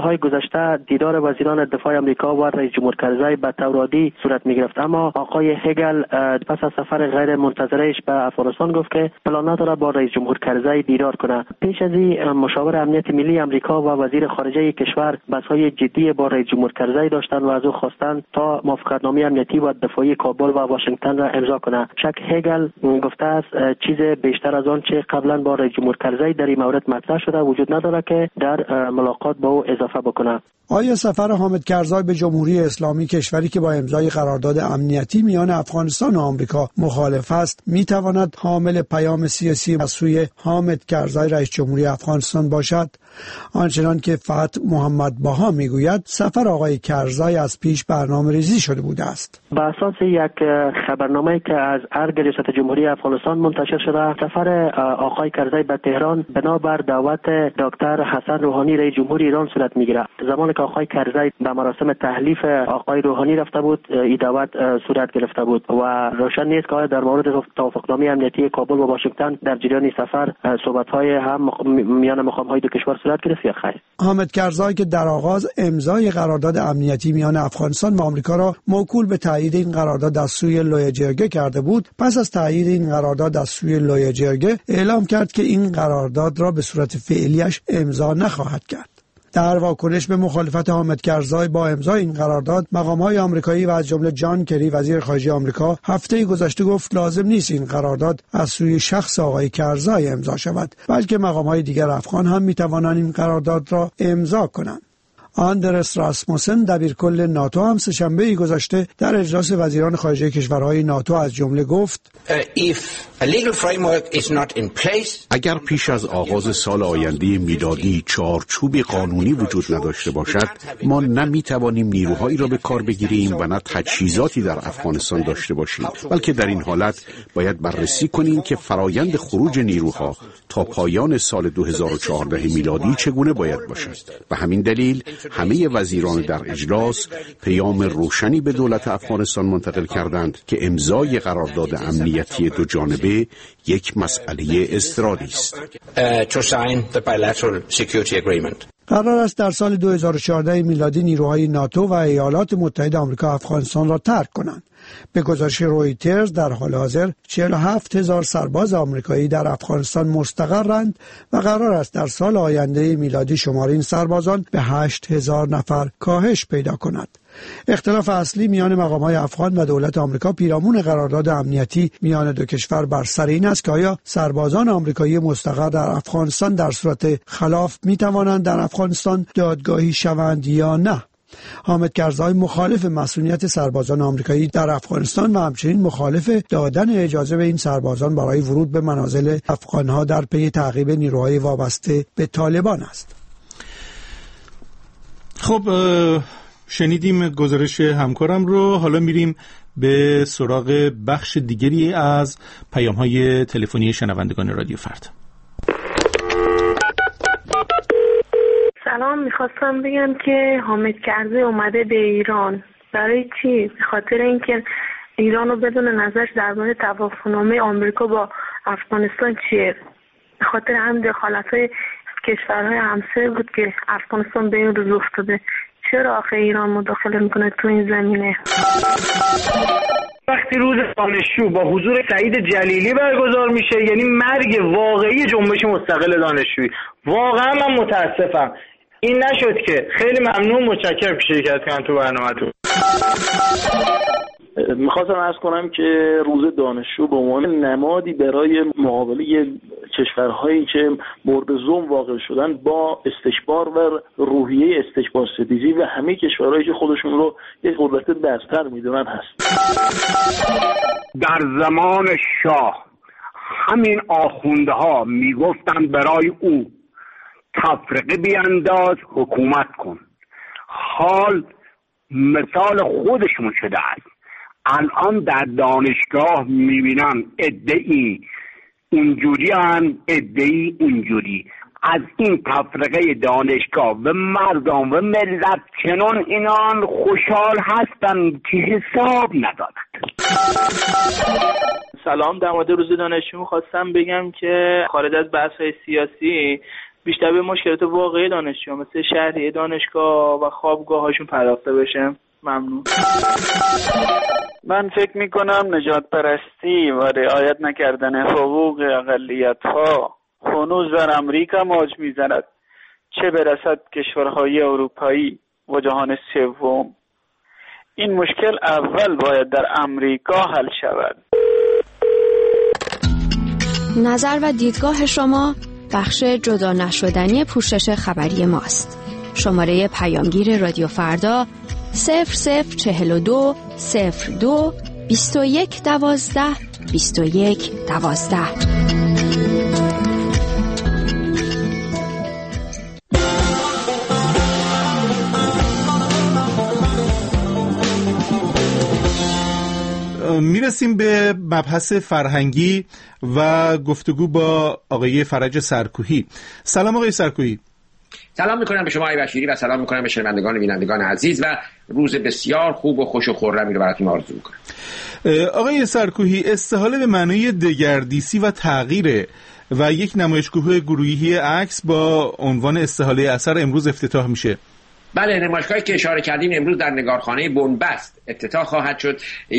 گذشته دیدار وزیران دفاع امریکا و رئیس جمهور کرزی به طور عادی صورت می‌گرفت، اما آقای هگل پس از سفر غیر منتظرهش به افغانستان گفت که پلان نداره با رئیس جمهور کرزی دیدار کنه. پیش از این مشاور امنیت ملی امریکا و وزیر خارجه کشور بحث‌های جدی با رئیس جمهور کرزی داشتند و از او خواستند تا موافقتنامه امنیتی و دفاعی کابل و واشنگتن را امضا کنه. چک هگل گفته است چیز بیشتر از آن چه قبلا با رئیس جمهور کرزی در این مورد مطرح شده وجود نداره که در ملاقات با او اضافه بکنه. آیا سفر حامد کرزی به جمهوری اسلامی، کشوری که با امضای قرارداد امنیتی میان افغانستان و آمریکا مخالف است، میتواند حامل پیام سیاسی از سوی حامد کرزی رئیس جمهوری افغانستان باشد؟ آنچنان که فتح محمد باها میگوید سفر آقای کرزی از پیش برنامه‌ریزی شده بوده است. بر اساس یک خبرنامه‌ای که از ارگ ریاست جمهوری افغانستان منتشر شده، سفر آقای کرزی به تهران بنابر دعوت دکتر حسن روحانی رئیس جمهور ایران صورت میگیرد. زمانی که آقای کرزی به مراسم تحلیف آقای روحانی رفته بود، این دعوت صورت گرفته بود و روشن نیست که در مورد توافقنامه امنیتی کابل و واشنگتن در جریان سفر صحبت‌های هم میان مقام‌های دو کشور صورت گرفت یا خیر. حامد کرزی که در آغاز امضای قرارداد امنیتی میان افغانستان و آمریکا را موکول به تایید این قرارداد از سوی لوی جرگه کرده بود، پس از تایید این قرارداد از سوی لوی جرگه اعلام کرد که این قرارداد را به صورت فعلیش امضا نخواهد کرد. در واکنش به مخالفت حامد کرزی با امضای این قرارداد، مقام‌های آمریکایی و از جمله جان کری وزیر خارجه آمریکا هفته گذشته گفت لازم نیست این قرارداد از سوی شخص آقای کرزی امضا شود، بلکه مقام‌های دیگر افغان هم می‌توانند این قرارداد را امضا کنند. آندرس راسموسن دبیرکل ناتو هم سه‌شنبه گذشته در اجلاس وزیران خارجه کشورهای ناتو از جمله گفت اگر پیش از آغاز سال آینده میلادی چارچوبی قانونی وجود نداشته باشد، ما نمیتوانیم نیروهایی را به کار بگیریم و نه تجهیزاتی در افغانستان داشته باشیم، بلکه در این حالت باید بررسی کنیم که فرایند خروج نیروها تا پایان سال 2014 میلادی چگونه باید باشد. و همین دلیل همه وزیران در اجلاس پیام روشنی به دولت افغانستان منتقل کردند که امضای قرارداد امنیتی دو جانبه یک مسئله اضطراری است. قرار است در سال 2014 میلادی نیروهای ناتو و ایالات متحده آمریکا افغانستان را ترک کنند. به گزارش رویترز در حال حاضر 47,000 سرباز آمریکایی در افغانستان مستقرند و قرار است در سال آینده میلادی شمار این سربازان به 8,000 نفر کاهش پیدا کند. اختلاف اصلی میان مقام‌های افغان و دولت آمریکا پیرامون قرارداد امنیتی میان دو کشور بر سر این است که آیا سربازان آمریکایی مستقر در افغانستان در صورت خلاف می‌توانند در افغانستان دادگاهی شوند یا نه. حامد کرزی مخالف مسئولیت سربازان آمریکایی در افغانستان و همچنین مخالف دادن اجازه به این سربازان برای ورود به منازل افغانها در پی تعقیب نیروهای وابسته به طالبان است. خب شنیدیم گزارش همکارم رو، حالا میریم به سراغ بخش دیگری از پیام‌های تلفنی شنوندگان رادیو فردا. سلام، میخواستم بگم که حامد کرزی اومده به ایران برای چی؟ به خاطر اینکه ایران رو بدون نظرش درباره توافقنامه آمریکا با افغانستان چیه؟ به خاطر هم دخالت‌های کشورهای همسایه بود که افغانستان به این روز افتاده. چرا آخه ایران مداخله میکنه تو این زمینه؟ وقتی روز دانشجو با حضور سعید جلیلی برگزار میشه، یعنی مرگ واقعی جنبش مستقل دانشجویی. واقعا من متاسفم این نشد که. خیلی ممنون، متشکرم که شرکت کردن تو برنامه‌تون. میخواستم عرض کنم که روز دانشجو به عنوان نمادی برای مقابله کشورهایی که مورد ظلم واقع شدن با استکبار و روحیه استکبار ستیزی و همه کشورهایی که خودشون رو یک قدرت برتر میدونن هست. در زمان شاه همین آخونده ها میگفتن برای او تفرقه بیانداز، حکومت کن. حال مثال خودشون شده است. الان در دانشگاه میبینم عده‌ای اونجوری هم عده‌ای اونجوری. از این تفرقه دانشگاه و مردم و ملت چنان اینان خوشحال هستن که حساب ندارد. سلام، در مورد روز دانشجو خواستم بگم که خارج از بحث‌های سیاسی بیشتر به مشکلات واقعی دانشجوها مثل شهریه دانشگاه و خوابگاه هاشون پرداخته بشه. ممنون. من فکر میکنم نجات پرستی و رعایت نکردن حقوق اقلیت‌ها هنوز در امریکا موج میزند، چه برسد کشورهای اروپایی و جهان سوم. این مشکل اول باید در امریکا حل شود. نظر و دیدگاه شما بخش جدا نشدنی پوشش خبری ماست. شماره پیامگیر رادیو فردا 0042 02 21 12 21 12. میرسیم به مبحث فرهنگی و گفتگو با آقای فرج سرکوهی. سلام آقای سرکوهی. سلام میکنم به شما آقای بشیری و سلام میکنم به شنوندگان و بینندگان عزیز و روز بسیار خوب و خوش و خرمی رو براتون آرزو میکنم. آقای سرکوهی، استحاله به معنای دگردیسی و تغییره و یک نمایشگاه گروهی عکس با عنوان استحاله اثر امروز افتتاح میشه. بله، نمایشگاهی که اشاره کردیم امروز در نگارخانه بنبست افتتاح خواهد شد.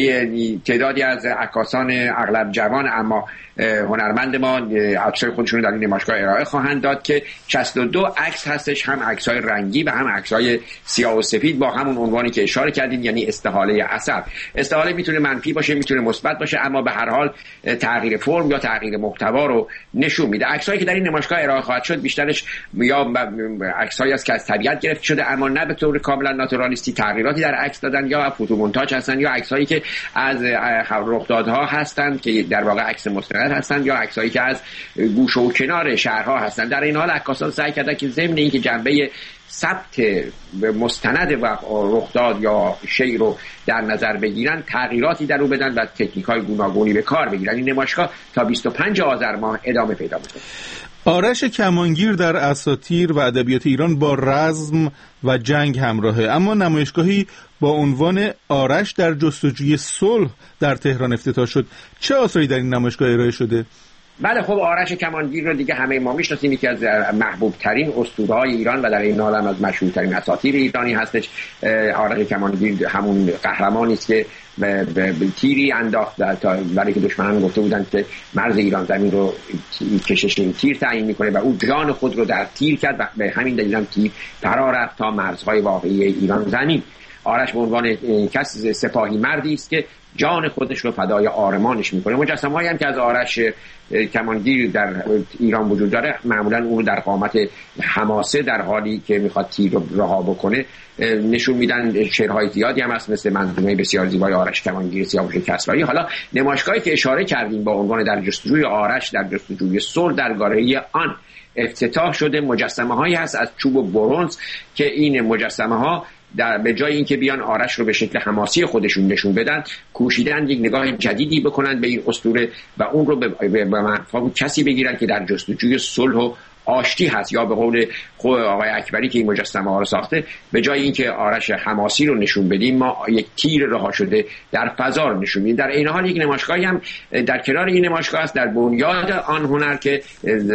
تعدادی از عکاسان اغلب جوان اما هنرمند ما عکسای خودشون رو در این نمایشگاه ارائه خواهند داد که 62 عکس هستش، هم عکسای رنگی و هم عکسای سیاه و سفید با همون عنوانی که اشاره کردیم، یعنی استحاله اثر. استحاله میتونه منفی باشه، میتونه مثبت باشه، اما به هر حال تغییر فرم یا تغییر محتوا رو نشون میده. عکسایی که در این نمایشگاه ارائه خواهد شد بیشترش یا عکسایی است که از طبیعت گرفته شده اما نه به طور کاملا ناتورالیستی، تغییراتی در عکس دادن، یا فوتومونتاژ هستن، یا عکسایی که از رخدادها هستند که در واقع عکس مستند هستند، یا عکسایی که از گوشه و کنار شهرها هستند. در این حال عکاسان سعی کردن که ضمن اینکه جنبه ثبت مستند و رخداد یا شی رو در نظر بگیرن، تغییراتی در او بدن و تکنیک‌های گوناگونی به کار بگیرن. این نمایشگاه تا 25 آذر ماه ادامه پیدا می‌کنه. آرش کمانگیر در اساطیر و ادبیات ایران با رزم و جنگ همراهه، اما نمایشگاهی با عنوان آرش در جستجوی صلح در تهران افتتاح شد. چه آثاری در این نمایشگاه ارائه شده؟ بله، خب آرش کمانگیر رو دیگه همه ما میشناسیم، یکی از محبوب ترین اسطوره‌های ایران و در این حال هم از مشهورترین اساطیر ایرانی هستش. آرش کمانگیر همون قهرمانی است که به تیری انداخت برای که دشمنان گفته بودند که مرز ایران زمین رو کشش این تیر تعیین میکنه و او جان خود رو در تیر کرد و به همین دلیل هم تیر فرا رفت تا مرزهای واقعی ایران زمین. آرش به عنوان کس سپاهی مردی است که جان خودش رو فدای آرمانش میکنه. مجسمه‌هایی هم که از آرش کمانگیر در ایران وجود داره معمولا اون رو در قامت حماسه در حالی که میخواد تیر رو رها بکنه نشون میدن. شعرهای زیادی هم هست مثل منظومه بسیار زیبای آرش کمانگیر سیاوش کسرایی. حالا نمایشگاهی که اشاره کردیم با عنوان در جستجوی آرش در جستجوی صلح در گالری آن افتتاح شده. مجسمه هایی هست از چوب و برنز که این مجسمه ها به جای اینکه بیان آرش رو به شکل حماسی خودشون نشون بدن، کوشیدن یک نگاه جدیدی بکنن به این اسطوره و اون رو به مفهوم کسی بگیرن که در جستجوی صلح و آشتی هست، یا به قول خود آقای اکبری که این مجسمه ها رو ساخته، به جای اینکه آرش حماسی رو نشون بدیم ما یک تیر رها شده در فضا رو نشون میدیم. در این حال یک نمایشگاهی هم در کنار این نمایشگاه است در بنیاد آن هنر که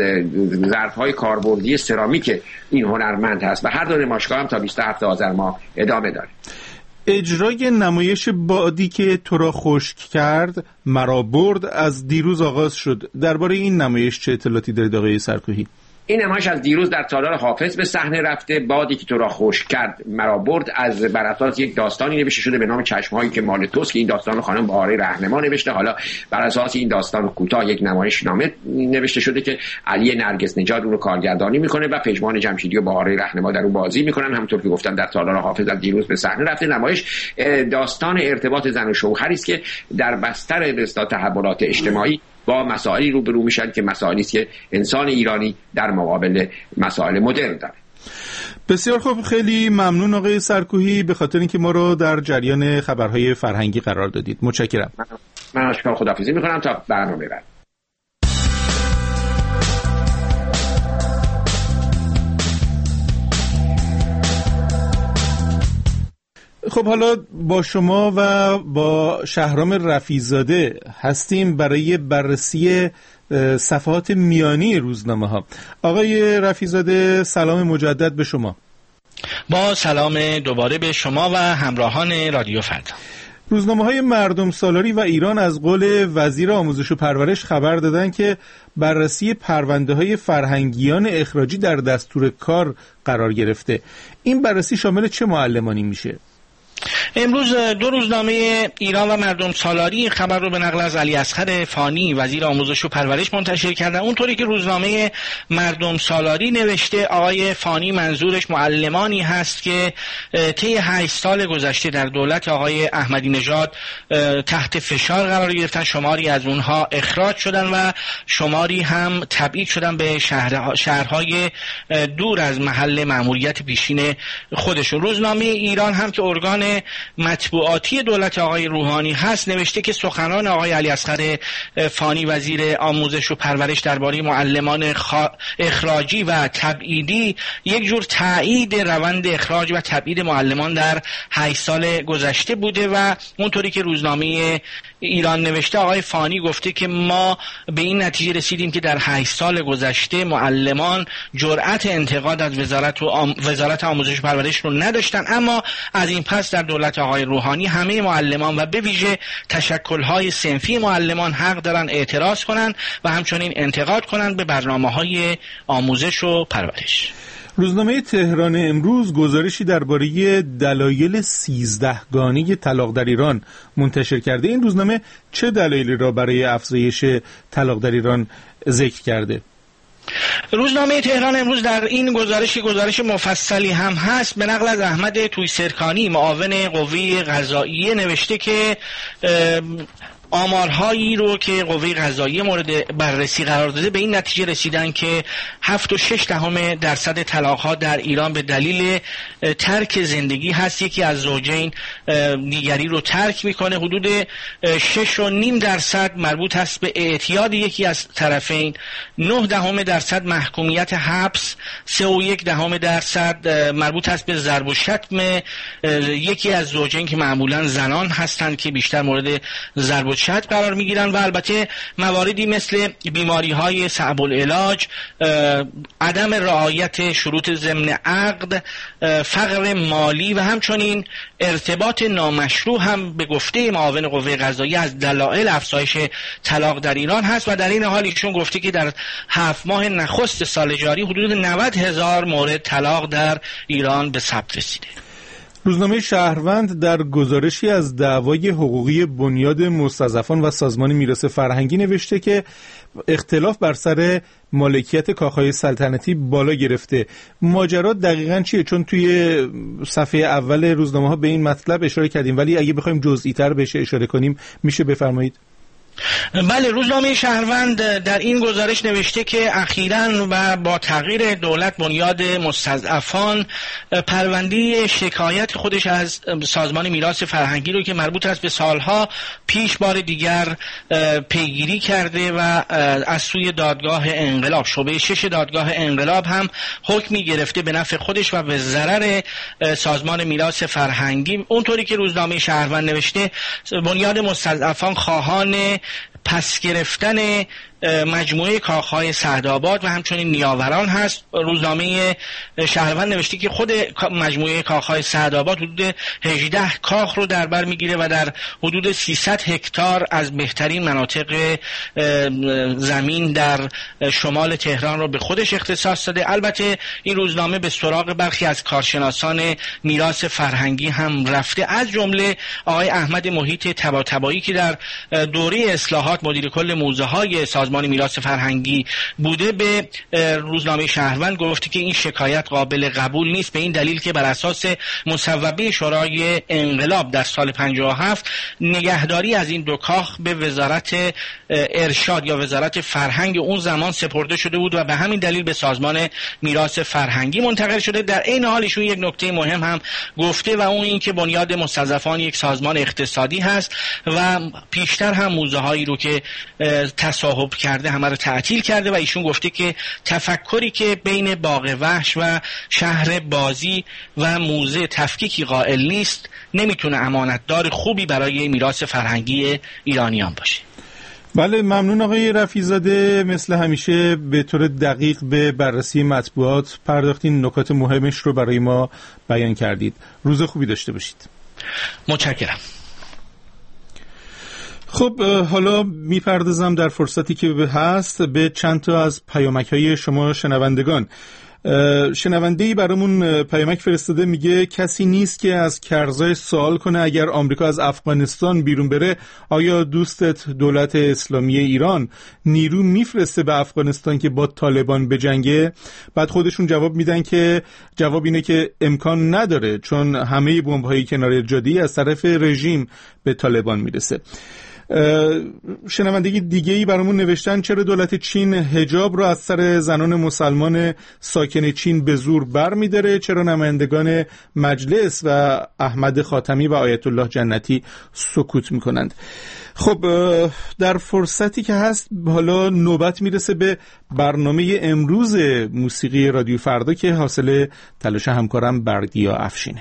ظرف‌های کاربردی سرامیک این هنرمند هست و هر دو نمایشگاه هم تا 27 آذر ماه ادامه داره. اجرای نمایش بادی که تو را خشک کرد مرا برد از دیروز آغاز شد. درباره این نمایش چه اطلاعاتی دارید آقای سرکوهی؟ این نمایش از دیروز در تالار حافظ به صحنه رفته. بادی که تو را خشک کرد مرا برد از بر اساس یک داستانی نوشته شده به نام چشمهایی که مال توست که این داستان رو خانم بهاره رهنما نوشته. حالا بر اساس این داستان کوتاه یک نمایشنامه نوشته شده که علی نرگس نژاد اون رو کارگردانی میکنه و پژمان جمشیدی و بهاره رهنما در اون بازی میکنن. همونطور که گفتم در تالار حافظ از دیروز به صحنه رفته. نمایش داستان ارتباط زن و شوهری است که در بستر تحولات اجتماعی با مسائلی روبرو میشن که مسائلی است که انسان ایرانی در مقابل مسائل مدرن داره. بسیار خوب، خیلی ممنون آقای سرکوهی به خاطر اینکه ما رو در جریان خبرهای فرهنگی قرار دادید. متشکرم. من اشکال خداحافظی میکنم تا برنامه بعد. خب حالا با شما و با شهرام رفیع‌زاده هستیم برای بررسی صفحات میانی روزنامه ها. آقای رفیع‌زاده سلام مجدد به شما. با سلام دوباره به شما و همراهان رادیو فردا. روزنامه‌های مردم سالاری و ایران از قول وزیر آموزش و پرورش خبر دادن که بررسی پرونده‌های فرهنگیان اخراجی در دستور کار قرار گرفته. این بررسی شامل چه معلمانی میشه؟ امروز دو روزنامه ایران و مردم سالاری خبر رو به نقل از علی اصغر فانی وزیر آموزش و پرورش منتشر کردن. اونطوری که روزنامه مردم سالاری نوشته، آقای فانی منظورش معلمانی هست که طی 8 سال گذشته در دولت آقای احمدی نژاد تحت فشار قرار گرفتن. شماری از اونها اخراج شدن و شماری هم تبعید شدن به شهرهای دور از محل مأموریت پیشین خودشون. روزنامه ایران هم که ارگان مطبوعاتی دولت آقای روحانی هست نوشته که سخنان آقای علی اصغر فانی وزیر آموزش و پرورش درباره معلمان اخراجی و تبعیدی یک جور تایید روند اخراج و تبعید معلمان در 8 سال گذشته بوده و اونطوری که روزنامه ایران نوشته، آقای فانی گفته که ما به این نتیجه رسیدیم که در 8 سال گذشته معلمان جرأت انتقاد از وزارت آموزش و پرورش رو نداشتن، اما از این پس در دولت آقای روحانی همه معلمان و به ویژه تشکل‌های صنفی معلمان حق دارن اعتراض کنن و همچنین انتقاد کنن به برنامه‌های آموزش و پرورش. روزنامه تهران امروز گزارشی درباره دلایل 13 گانه طلاق در ایران منتشر کرده. این روزنامه چه دلایلی را برای افزایش طلاق در ایران ذکر کرده؟ روزنامه تهران امروز در این گزارش مفصلی هم هست به نقل از احمد تویسرکانی معاون قوه قضاییه نوشته که آمارهایی رو که قوه قضاییه مورد بررسی قرار داده به این نتیجه رسیدن که 7.6% طلاق‌ها در ایران به دلیل ترک زندگی هست. یکی از زوجین دیگری رو ترک میکنه. حدود 6.5% مربوط هست به اعتیاد یکی از طرفین. 0.9% محکومیت حبس. 3.1% مربوط هست به ضرب و شتم یکی از زوجین که معمولا زنان هستند که بیشتر مورد ضرب و شتم قرار میگیرن و البته مواردی مثل بیماری‌های صعب العلاج، عدم رعایت شروط ضمن عقد، فقر مالی و همچنین ارتباط نامشروع هم به گفته معاون قوه قضاییه از دلایل افزایش طلاق در ایران هست و در این حال ایشون گفته که در 7 ماه نخست سال جاری حدود 90,000 مورد طلاق در ایران به ثبت رسیده. روزنامه شهروند در گزارشی از دعوای حقوقی بنیاد مستضعفان و سازمان میراث فرهنگی نوشته که اختلاف بر سر مالکیت کاخهای سلطنتی بالا گرفته. ماجرا دقیقاً چیه؟ چون توی صفحه اول روزنامه ها به این مطلب اشاره کردیم، ولی اگه بخوایم جزئی تر بهش اشاره کنیم میشه بفرمایید؟ بله، روزنامه شهروند در این گزارش نوشته که اخیراً و با تغییر دولت بنیاد مستضعفان پرونده شکایت خودش از سازمان میراث فرهنگی رو که مربوط است به سالها پیش بار دیگر پیگیری کرده و از سوی دادگاه انقلاب شعبه 6 دادگاه انقلاب هم حکمی گرفته به نفع خودش و به ضرر سازمان میراث فرهنگی. اونطوری که روزنامه شهروند نوشته، بنیاد مستضعفان خواهان پس گرفتن مجموعه کاخهای سعدآباد و همچنین نیاوران هست. روزنامه شهروند نوشته که خود مجموعه کاخهای سعدآباد حدود 18 کاخ رو در بر میگیره و در حدود 300 هکتار از بهترین مناطق زمین در شمال تهران رو به خودش اختصاص داده. البته این روزنامه به سراغ برخی از کارشناسان میراث فرهنگی هم رفته، از جمله آقای احمد محیط طباطبایی که در دوره اصلاحات مدیر کل موزه‌های سازمان میراث فرهنگی بوده. به روزنامه شهروند گفته که این شکایت قابل قبول نیست، به این دلیل که بر اساس مصوبه شورای انقلاب در سال 57 نگهداری از این دو کاخ به وزارت ارشاد یا وزارت فرهنگ اون زمان سپرده شده بود و به همین دلیل به سازمان میراث فرهنگی منتقل شده. در این حال ایشون یک نکته مهم هم گفته و اون این که بنیاد مستضعفان یک سازمان اقتصادی هست و پیشتر هم موزه‌هایی رو که تصاحب کرده همه رو تعطیل کرده و ایشون گفته که تفکری که بین باغ وحش و شهر بازی و موزه تفکیکی قائل نیست نمیتونه امانتدار خوبی برای میراث فرهنگی ایرانیان باشه. بله، ممنون آقای رفیع‌زاده. مثل همیشه به طور دقیق به بررسی مطبوعات پرداختین، نکات مهمش رو برای ما بیان کردید. روز خوبی داشته باشید. متشکرم. خب حالا میپردازم در فرصتی که هست به چند تا از پیامک‌های شما شنوندگان. شنونده‌ای برامون پیامک فرستاده، میگه کسی نیست که از کرزای سوال کنه اگر آمریکا از افغانستان بیرون بره آیا دوستت دولت اسلامی ایران نیرو میفرسته به افغانستان که با طالبان بجنگه؟ بعد خودشون جواب میدن که جواب اینه که امکان نداره چون همه بمب‌های کنار جاده از طرف رژیم به طالبان میرسه. شنوندگی دیگه‌ای برامون نوشتن چرا دولت چین حجاب رو از سر زنان مسلمان ساکن چین به زور بر می‌داره؟ چرا نمایندگان مجلس و احمد خاتمی و آیت الله جنتی سکوت می‌کنند؟ خب در فرصتی که هست حالا نوبت میرسه به برنامه امروز موسیقی رادیو فردا که حاصل تلاش همکارم بردیا افشینه.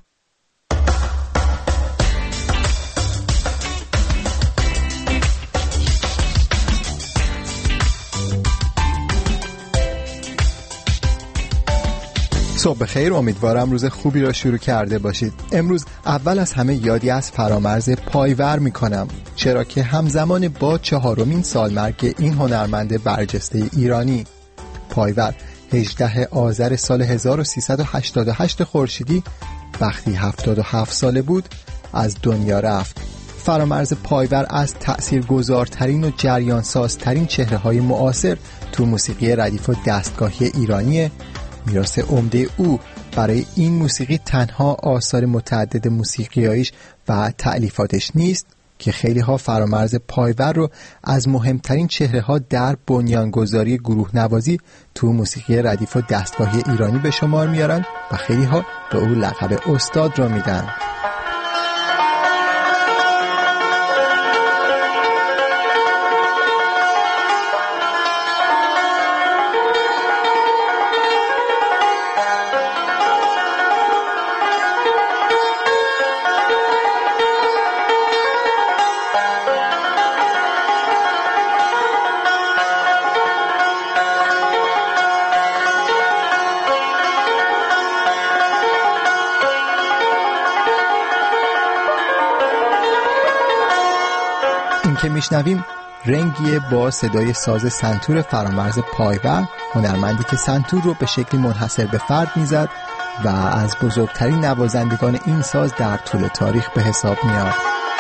صبح بخیر، امیدوارم روز خوبی را شروع کرده باشید. امروز اول از همه یادی از فرامرز پایور میکنم، چرا که همزمان با 4مین سالمرگ این هنرمند برجسته ایرانی. پایور 18 آذر سال 1388 خورشیدی وقتی 77 ساله بود از دنیا رفت. فرامرز پایور از تأثیرگذارترین و جریانسازترین چهره‌های معاصر تو موسیقی ردیف و دستگاهی ایرانیه. میراث عمده او برای این موسیقی تنها آثار متعدد موسیقیاییش و تألیفاتش نیست که خیلی ها فرامرز پایور رو از مهمترین چهره ها در بنیانگذاری گروه نوازی تو موسیقی ردیف و دستگاهی ایرانی به شمار میارن و خیلی ها به او لقب استاد رو میدن. که میشنویم رنگیه با صدای ساز سنتور فرامرز پایور، هنرمندی که سنتور رو به شکلی منحصر به فرد میزد و از بزرگترین نوازندگان این ساز در طول تاریخ به حساب میاد.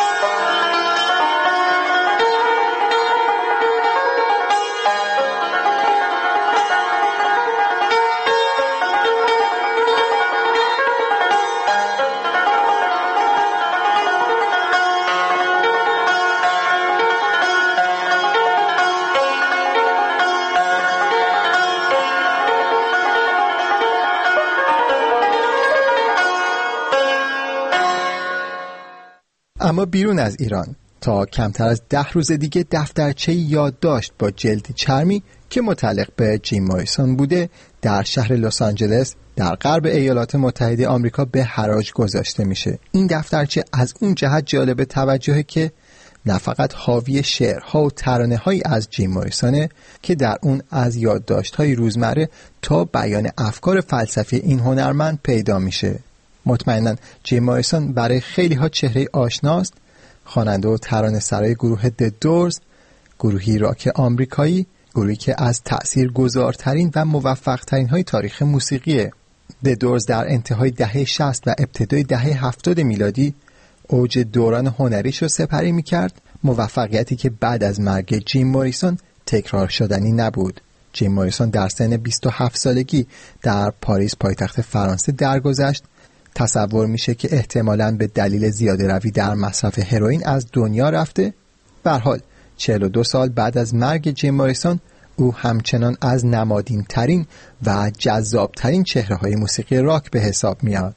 اما بیرون از ایران تا کمتر از 10 روز دیگه دفترچه یادداشت با جلد چرمی که متعلق به جیم موریسون بوده در شهر لس آنجلس در غرب ایالات متحده آمریکا به حراج گذاشته میشه. این دفترچه از اون جهت جالب توجهه که نه فقط حاوی شعرها و ترانه‌هایی از جیم موریسونه که در اون از یادداشت‌های روزمره تا بیان افکار فلسفی این هنرمند پیدا میشه. مطمئناً جیم موریسون برای خیلی ها چهره آشناست، خواننده و ترانه سرای گروه د دورز، گروهی راک آمریکایی، گروهی که از تأثیرگذارترین و موفق‌ترین های تاریخ موسیقیه. د دورز در انتهای دهه 60 و ابتدای دهه 70 میلادی اوج دوران هنریش رو سپری می‌کرد، موفقیتی که بعد از مرگ جیم موریسون تکرار شدنی نبود. جیم موریسون در سن 27 سالگی در پاریس پایتخت فرانسه درگذشت. تصور میشه که احتمالاً به دلیل زیاده روی در مصرف هروئین از دنیا رفته. به هر حال 42 سال بعد از مرگ جیم موریسون او همچنان از نمادین ترین و جذاب ترین چهره های موسیقی راک به حساب میاد.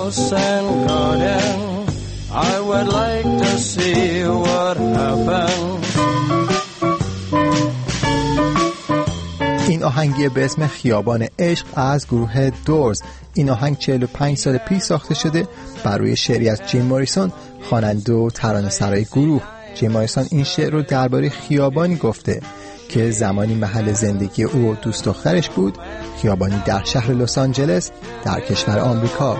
house and garden. I would like to see what happens. این آهنگی به اسم خیابان عشق از گروه دورز. این آهنگ 45 سال پیش ساخته شده بر روی شعری از جیم موریسون، خواننده و ترانه‌سرای گروه. جیم موریسون این شعر رو درباره خیابانی گفته که زمانی محل زندگی او و دوست دخترش بود، خیابانی در شهر لس آنجلس در کشور آمریکا.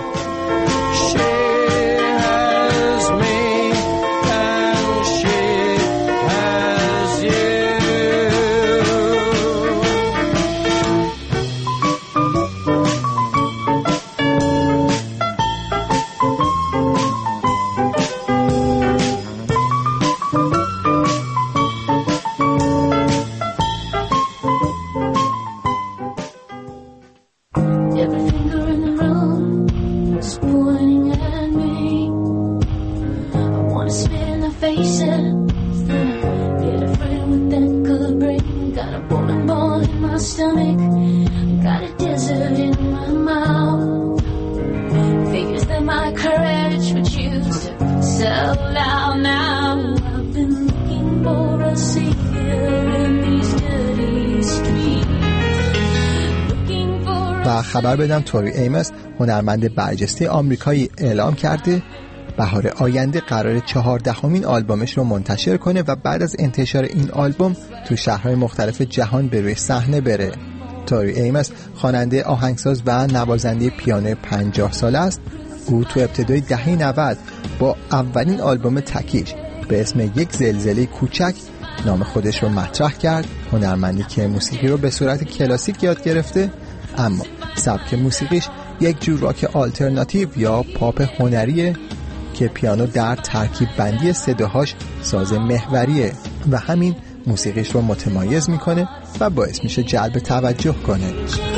و خبر بدم توری ایمس، هنرمند برجسته آمریکایی، اعلام کرده بهار آینده قراره 14مین آلبومش رو منتشر کنه و بعد از انتشار این آلبوم تو شهرهای مختلف جهان به روی صحنه بره. توری ایمس خواننده، آهنگساز و نوازنده پیانو 50 ساله است. او تو ابتدای دهه 90 با اولین آلبوم تکیش به اسم یک زلزله کوچک نام خودش رو مطرح کرد. هنرمندی که موسیقی رو به صورت کلاسیک یاد گرفته، اما سبک موسیقیش یک جور راک آلترناتیو یا پاپ هنریه که پیانو در ترکیب بندی صداهاش ساز محوریه و همین موسیقیش رو متمایز میکنه و باعث میشه جلب توجه کنه.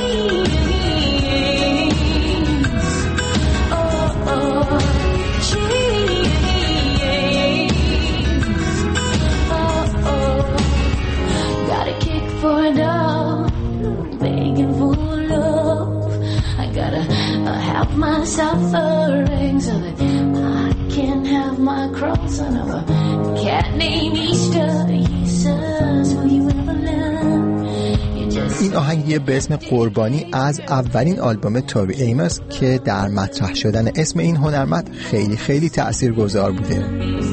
این آهنگی به اسم قربانی از اولین آلبوم توری ایمس که در مطرح شدن اسم این هنرمند خیلی خیلی تأثیرگذار بوده.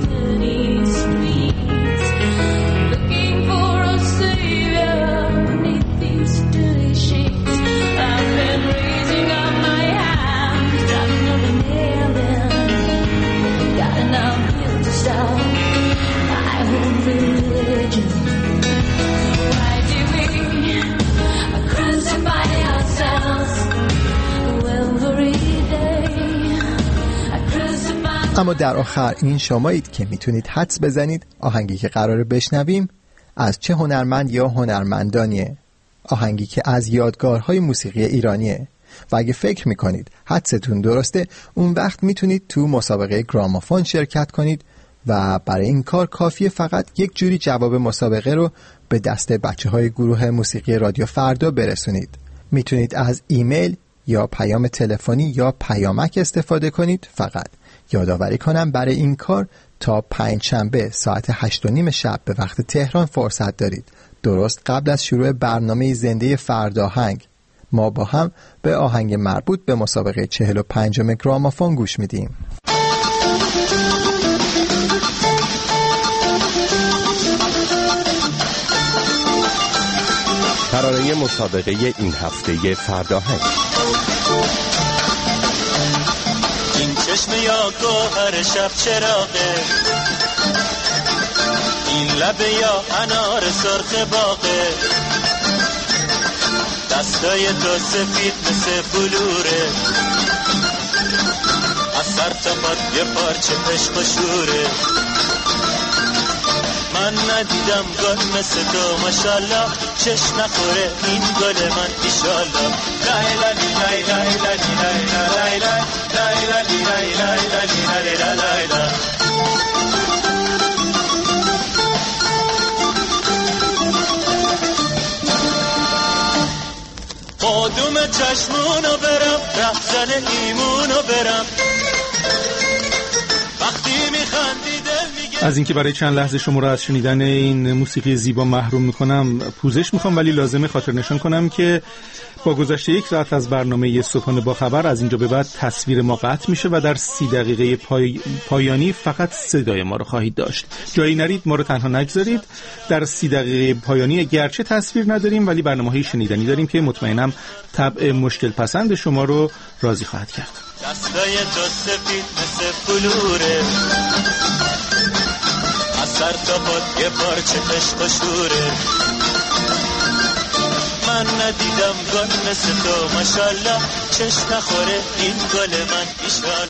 اما در آخر این شمایید که میتونید حدس بزنید آهنگی که قراره بشنویم از چه هنرمند یا هنرمندانیه. آهنگی که از یادگارهای موسیقی ایرانیه و اگه فکر میکنید حدستون درسته، اون وقت میتونید تو مسابقه گرامافون شرکت کنید و برای این کار کافیه فقط یک جوری جواب مسابقه رو به دست بچه‌های گروه موسیقی رادیو فردا برسونید. میتونید از ایمیل یا پیام تلفنی یا پیامک استفاده کنید. فقط یادآوری کنم برای این کار تا 5 شنبه ساعت 8:30 شب به وقت تهران فرصت دارید، درست قبل از شروع برنامه زنده فرداهنگ. ما با هم به آهنگ مربوط به مسابقه 45 گرامافون گوش میدیم. ترانه مسابقه این هفته فرداهنگ. این چشم یا گوهر شب چراغه، این لبه یا انار سرخ باغه، دستای تو سفید مثل بلوره، از سر تا پات یه پارچه عشق و شوره. من ندیدم گل مثل تو ماشالله، چشم نخوره این گل من ایشالله. لای لای لای لای لای لای لای لای لای لای لای لای. قدوم چشمونو برم، رهزن ایمونو برم، از اینکه برای چند لحظه شما را از شنیدن این موسیقی زیبا محروم میکنم پوزش میخوام، ولی لازمه خاطر نشان کنم که با گذشت 1 ساعت از برنامه صبحانه با خبر از اینجا به بعد تصویر ما قطع میشه و در 30 دقیقه پایانی فقط صدای ما رو خواهید داشت. جایی نرید، ما رو تنها نگذارید. در 30 دقیقه پایانی گرچه تصویر نداریم ولی برنامه‌های شنیدنی داریم که مطمئنم طبع مشکل پسند شما رو راضی خواهد کرد. دستای تو سفید مثل بلوره، از سر تا پات یه پارچه عشق و شوره. من ندیدم گل مثل تو ماشالله، چشم نخوره این گل من ایشالله.